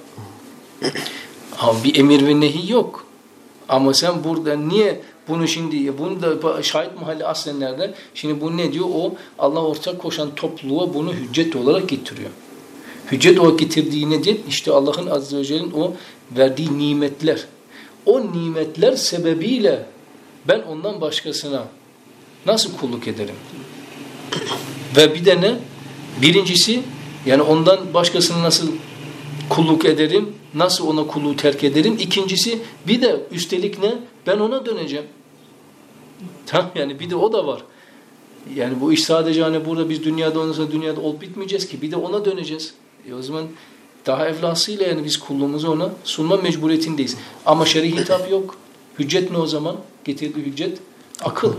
Ama bir emir ve nehi yok. Ama sen burada niye bunu şimdi, bunu da şahit mahalli aslen nerede? Şimdi bu ne diyor? O Allah ortak koşan topluluğa bunu hüccet olarak getiriyor. Hüccet olarak getirdiği nedir? İşte Allah'ın Azze ve Celle'nin o verdiği nimetler. O nimetler sebebiyle ben ondan başkasına nasıl kulluk ederim? Ve bir de ne? Birincisi yani ondan başkasına nasıl kulluk ederim? Nasıl ona kulluğu terk ederim? İkincisi bir de üstelik ne? Ben ona döneceğim. Tamam yani bir de o da var. Yani bu iş sadece hani burada biz dünyada ondan sonra dünyada olup bitmeyeceğiz ki. Bir de ona döneceğiz. E o zaman daha evlasıyla yani biz kulluğumuzu ona sunma mecburiyetindeyiz. Ama şer'i hitap yok. Hüccet ne o zaman? Getirdiği hüccet akıl.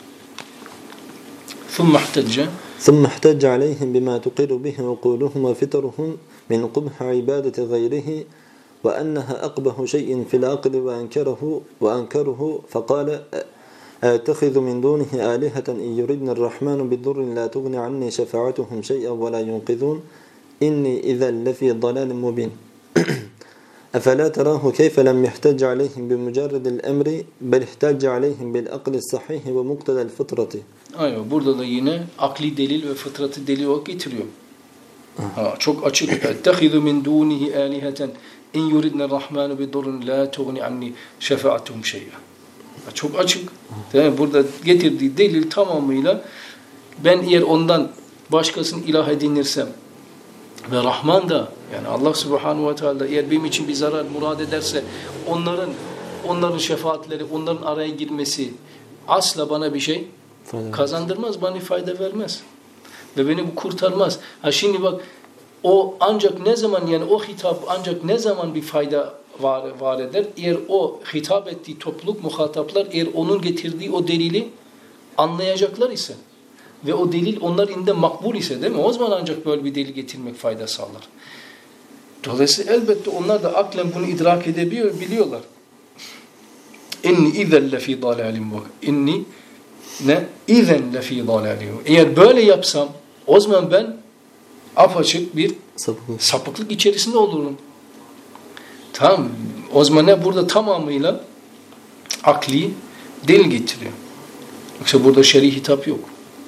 ثُمَّ احْتَجَّ ثُمَّ احْتَجَّ عَلَيْهِمْ بِمَا تُقِرُّ بِهِ وَقُولُهُمْ وَفِطَرُهُمْ مِنْ قُبْحِ عِبَادَةِ غَيْرِهِ وَأَنَّهَا أَقْبَحُ شَيْءٍ فِي الْعَقْلِ وَأَنْكَرَهُ وَأَنْكَرُهُ فَقَالَ أَتَّخِذُ مِنْ دُونِهِ آلِهَةً إِنْ يُرِدْنِ الرَّحْمَنُ بِضُرٍّ لَا تُغْنِ عَنِّي شَفَاعَتُهُمْ شَيْئًا وَلَا يُنْقِذُونَ إِنِّي إِذًا لَفِي ضَلَالٍ مُبِينٍ أَفَلَا تَرَاهُ كَيْفَ لَمْ يَحْتَجَّ عَلَيْهِمْ بِمُجَرَّدِ الْأَمْرِ بَلْ احْتَجَّ عَلَيْهِمْ بِالْأَقْلِ الصَّحِيحِ وَمُقْتَدَى الْفِطْرَةِ. Aynen burada da yine akli delil ve fıtratı delil olarak getiriyor. Ha, çok açık. اَتَّخِذُ مِنْ دُونِهِ آلِهَةً اِنْ يُرِدْنَ الرَّحْمَنُ بِضُرٍ لَا تُغْنِ عَنِّي شَفَاعَتُهُمْ شَيْئًا. Çok açık. Yani burada getirdiği delil tamamıyla ben eğer ondan başkasını ilah edinirsem ve Rahman da yani Allah Subhanahu ve Teala eğer benim için bir zarar murad ederse onların onların şefaatleri, onların araya girmesi asla bana bir şey kazandırmaz, bana fayda vermez. Ve beni bu kurtarmaz. Ha şimdi bak o ancak ne zaman yani o hitap ancak ne zaman bir fayda var, var eder? Eğer o hitap ettiği topluluk, muhataplar eğer onun getirdiği o delili anlayacaklar ise ve o delil onlar inde makbul ise değil mi? O zaman ancak böyle bir delil getirmek fayda sağlar. Dolayısıyla elbette onlar da aklen bunu idrak edebiliyor, biliyorlar. İnni izen lefî dâlâlim bak. İnni ne? İzen lefî dâlâlim. Eğer böyle yapsam o zaman ben apaçık bir sapıklık, sapıklık içerisinde olurum. Tamam. O zaman ne? Burada tamamıyla akli delil getiriyor. Yoksa burada şer'i hitap yok.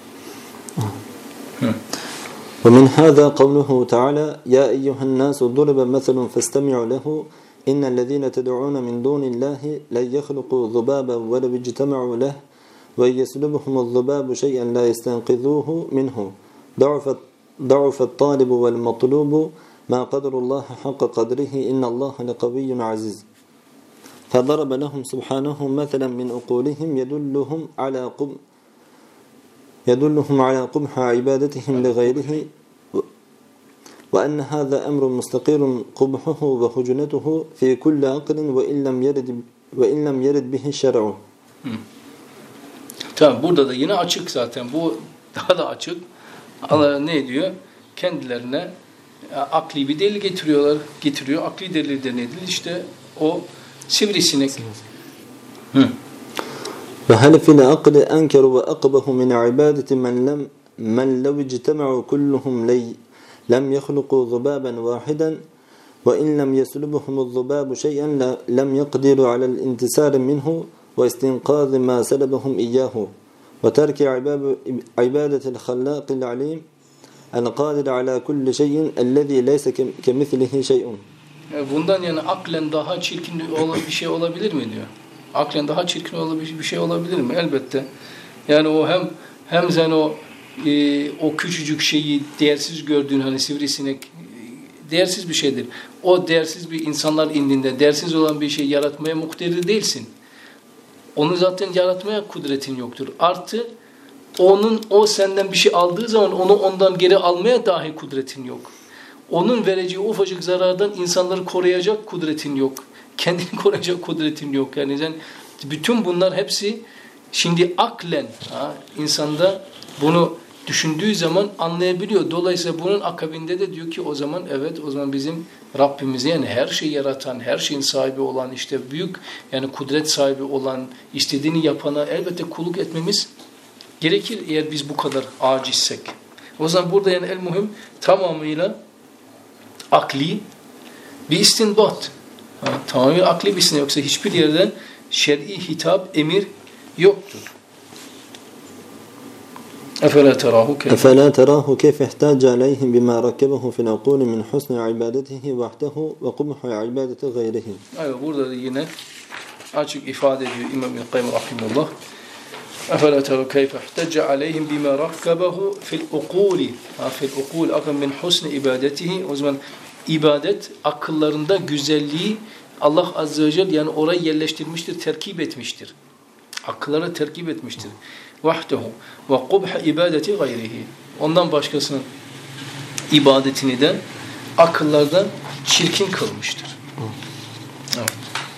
ومن هذا قوله تعالى يا أيها الناس ضرب مثل فاستمعوا له إن الذين تدعون من دون الله لن يخلقوا ذبابا ولو اجتمعوا له وإن يسلبهم الذباب شيئا لا يستنقذوه منه ضعف ضعف الطالب والمطلوب ما قدر الله حق قدره إن الله لقوي عزيز. فضرب لهم سبحانه مثلا من عقولهم يدلهم على قم يدلهم على قبح عبادتهم لغيره وأن هذا أمر مستقر قبحه وهجنته في كل عقل وإن لم يرد وإن لم يرد به الشرع. Tamam, burada da yine açık zaten. Bu daha da açık. Allah ne diyor? Kendilerine akli bir delil getiriyorlar. Getiriyor. Akli delil de nedir? İşte o sivrisinek. Hı. فهل في العقل أنكر وأقبح من عبادة من لم من لو اجتمعوا كلهم لي لم يخلقوا ذبابا واحدا وإن لم يسلبهم الذباب شيئا لم يقدروا على الانتصار منه واستنقاذ ما سلبهم إياه وترك عبادة الخلاق العليم القادر على كل شيء الذي ليس كمثله شيء. Bundan yani aklen daha çirkin bir şey olabilir mi diyor. Aklen daha çirkin bir şey olabilir mi? Elbette. Yani o hem hem sen o e, o küçücük şeyi değersiz gördüğün hani sivrisinek değersiz bir şeydir. O değersiz bir insanlar indinde değersiz olan bir şey yaratmaya muktedir değilsin. Onu zaten yaratmaya kudretin yoktur. Artı onun o senden bir şey aldığı zaman onu ondan geri almaya dahi kudretin yok. Onun vereceği ufacık zarardan insanları koruyacak kudretin yok. Kendini koruyacak kudretin yok. Yani sen bütün bunlar hepsi şimdi aklen ha, insanda bunu düşündüğü zaman anlayabiliyor. Dolayısıyla bunun akabinde de diyor ki o zaman evet o zaman bizim Rabbimiz yani her şeyi yaratan, her şeyin sahibi olan işte büyük yani kudret sahibi olan istediğini yapana elbette kulluk etmemiz gerekir eğer biz bu kadar acizsek. O zaman burada yani el muhim tamamıyla akli bir istinbat. Ha, tamamıyla akli bir istinbat. Yoksa hiçbir yerden şer'i hitap, emir yoktur. أفلا تراه كيف أفلا تراه كيف احتاج عليهم بما ركبه في العقول من حسن عبادته وحده وقبح عبادة غيره. Evet, burada da yine açık ifade ediyor İmam İbn-i rahimehullah. أفلا تراه كيف احتاج عليهم بما ركبه في العقول في العقول أكن من حسن عبادته. O zaman ibadet akıllarında güzelliği Allah Azze ve Celle yani oraya yerleştirmiştir, terkip etmiştir. Akıllara terkip etmiştir. Vahdehu ve kubh ibadeti gayrihi. Ondan başkasının ibadetini de akıllardan çirkin kılmıştır. Evet.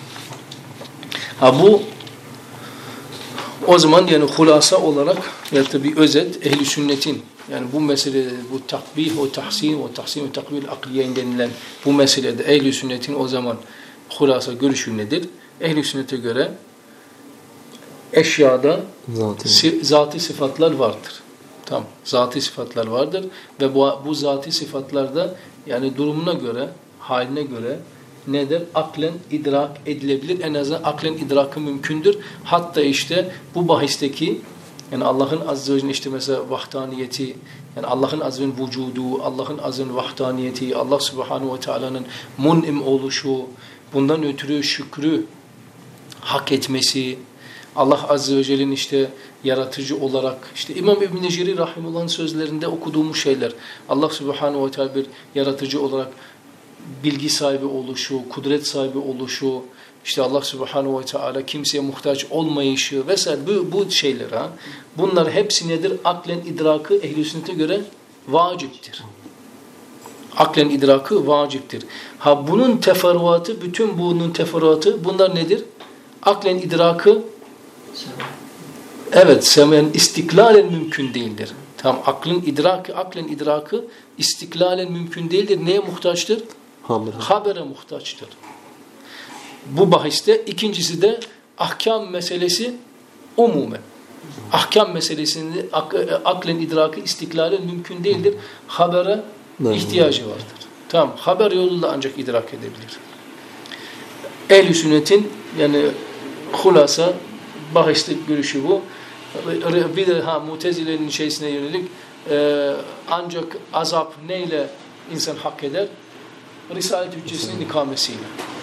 Ha bu o zaman yani hulasa olarak ya da bir özet ehli sünnetin yani bu mesele bu takbih o tahsin o tahsin o takbil akliye denilen bu meselede ehli sünnetin o zaman hulasa görüşü nedir? Ehli sünnete göre eşyada si, zati sıfatlar vardır. Tamam. Zati sıfatlar vardır ve bu, bu zati sıfatlarda yani durumuna göre, haline göre nedir? Aklen idrak edilebilir. En azından aklen idrakı mümkündür. Hatta işte bu bahisteki yani Allah'ın azze ve celle işte mesela vahdaniyeti yani Allah'ın azze ve celle vücudu, Allah'ın azze ve celle vahdaniyeti, Allah subhanahu ve teala'nın mun'im oluşu, bundan ötürü şükrü hak etmesi, Allah Azze ve Celle'nin işte yaratıcı olarak, işte İmam İbn-i Cerir Rahimullah'ın sözlerinde okuduğumuz şeyler, Allah Subhanahu ve Teala bir yaratıcı olarak bilgi sahibi oluşu, kudret sahibi oluşu, işte Allah Subhanahu ve Teala kimseye muhtaç olmayışı vesaire bu, bu şeyler ha. Bunlar hepsi nedir? Aklen idrakı ehl-i sünnete göre vaciptir. Aklen idrakı vaciptir. Ha bunun teferruatı, bütün bunun teferruatı bunlar nedir? Aklen idrakı evet, semen istiklalen mümkün değildir. Tam aklın idrakı, aklen idrakı istiklalen mümkün değildir. Neye muhtaçtır? Haber. Habere muhtaçtır. Bu bahiste ikincisi de ahkam meselesi umumen. Ahkam meselesinde ak, aklen idrakı istiklalen mümkün değildir. Habere evet. ihtiyacı vardır. Tamam, haber yoluyla ancak idrak edebilir. Ehl-i sünnetin yani hulasa bahiste görüşü bu. Bir de ha Mutezile'nin şeysine yönelik e, ancak azap neyle insan hak eder? Risalet hüccesinin ikamesiyle.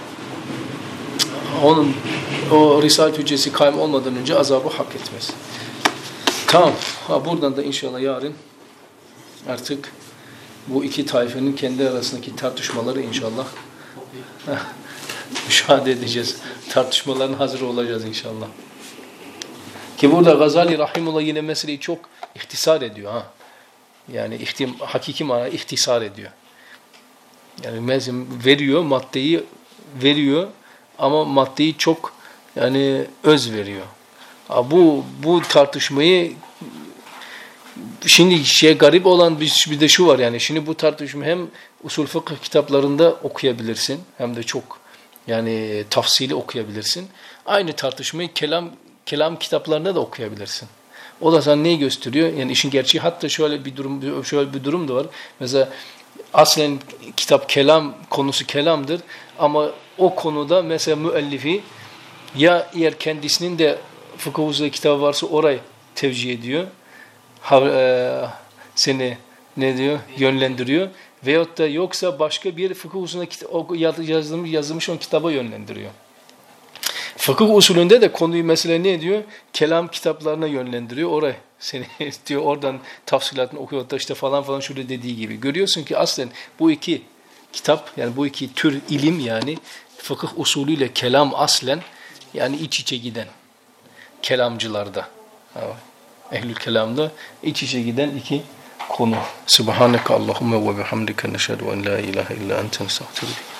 Onun o risalet hüccesi kaim olmadan önce azabı hak etmez. Tamam. Ha, buradan da inşallah yarın artık bu iki taifenin kendi arasındaki tartışmaları inşallah müşahede edeceğiz. Tartışmaların hazır olacağız inşallah. Ki burada Gazali Rahimullah yine meseleyi çok ihtisar ediyor. Ha. Yani ihtim, hakiki manada ihtisar ediyor. Yani mezim veriyor, maddeyi veriyor ama maddeyi çok yani öz veriyor. Ha, bu bu tartışmayı şimdi şey garip olan bir, bir de şu var yani şimdi bu tartışmayı hem usul fıkıh kitaplarında okuyabilirsin hem de çok yani tafsili okuyabilirsin. Aynı tartışmayı kelam kelam kitaplarında da okuyabilirsin. O da sana neyi gösteriyor? Yani işin gerçeği hatta şöyle bir durum şöyle bir durum da var. Mesela aslen kitap kelam konusu kelamdır ama o konuda mesela müellifi ya eğer kendisinin de fıkıh usulü kitabı varsa orayı tevcih ediyor. Ha, e, seni ne diyor? Yönlendiriyor. Veyahut da yoksa başka bir fıkıh usulüne yazılmış, yazılmış on kitaba yönlendiriyor. Fıkıh usulünde de konuyu mesela ne ediyor? Kelam kitaplarına yönlendiriyor. Oraya seni diyor oradan tafsilatını okuyor da işte falan falan şöyle dediği gibi. Görüyorsun ki aslen bu iki kitap yani bu iki tür ilim yani fıkıh usulüyle kelam aslen yani iç içe giden kelamcılarda. Ehlül kelamda iç içe giden iki konu. Subhaneke Allahümme ve bihamdike neşhedü en la ilahe illa ente nestağfiruke.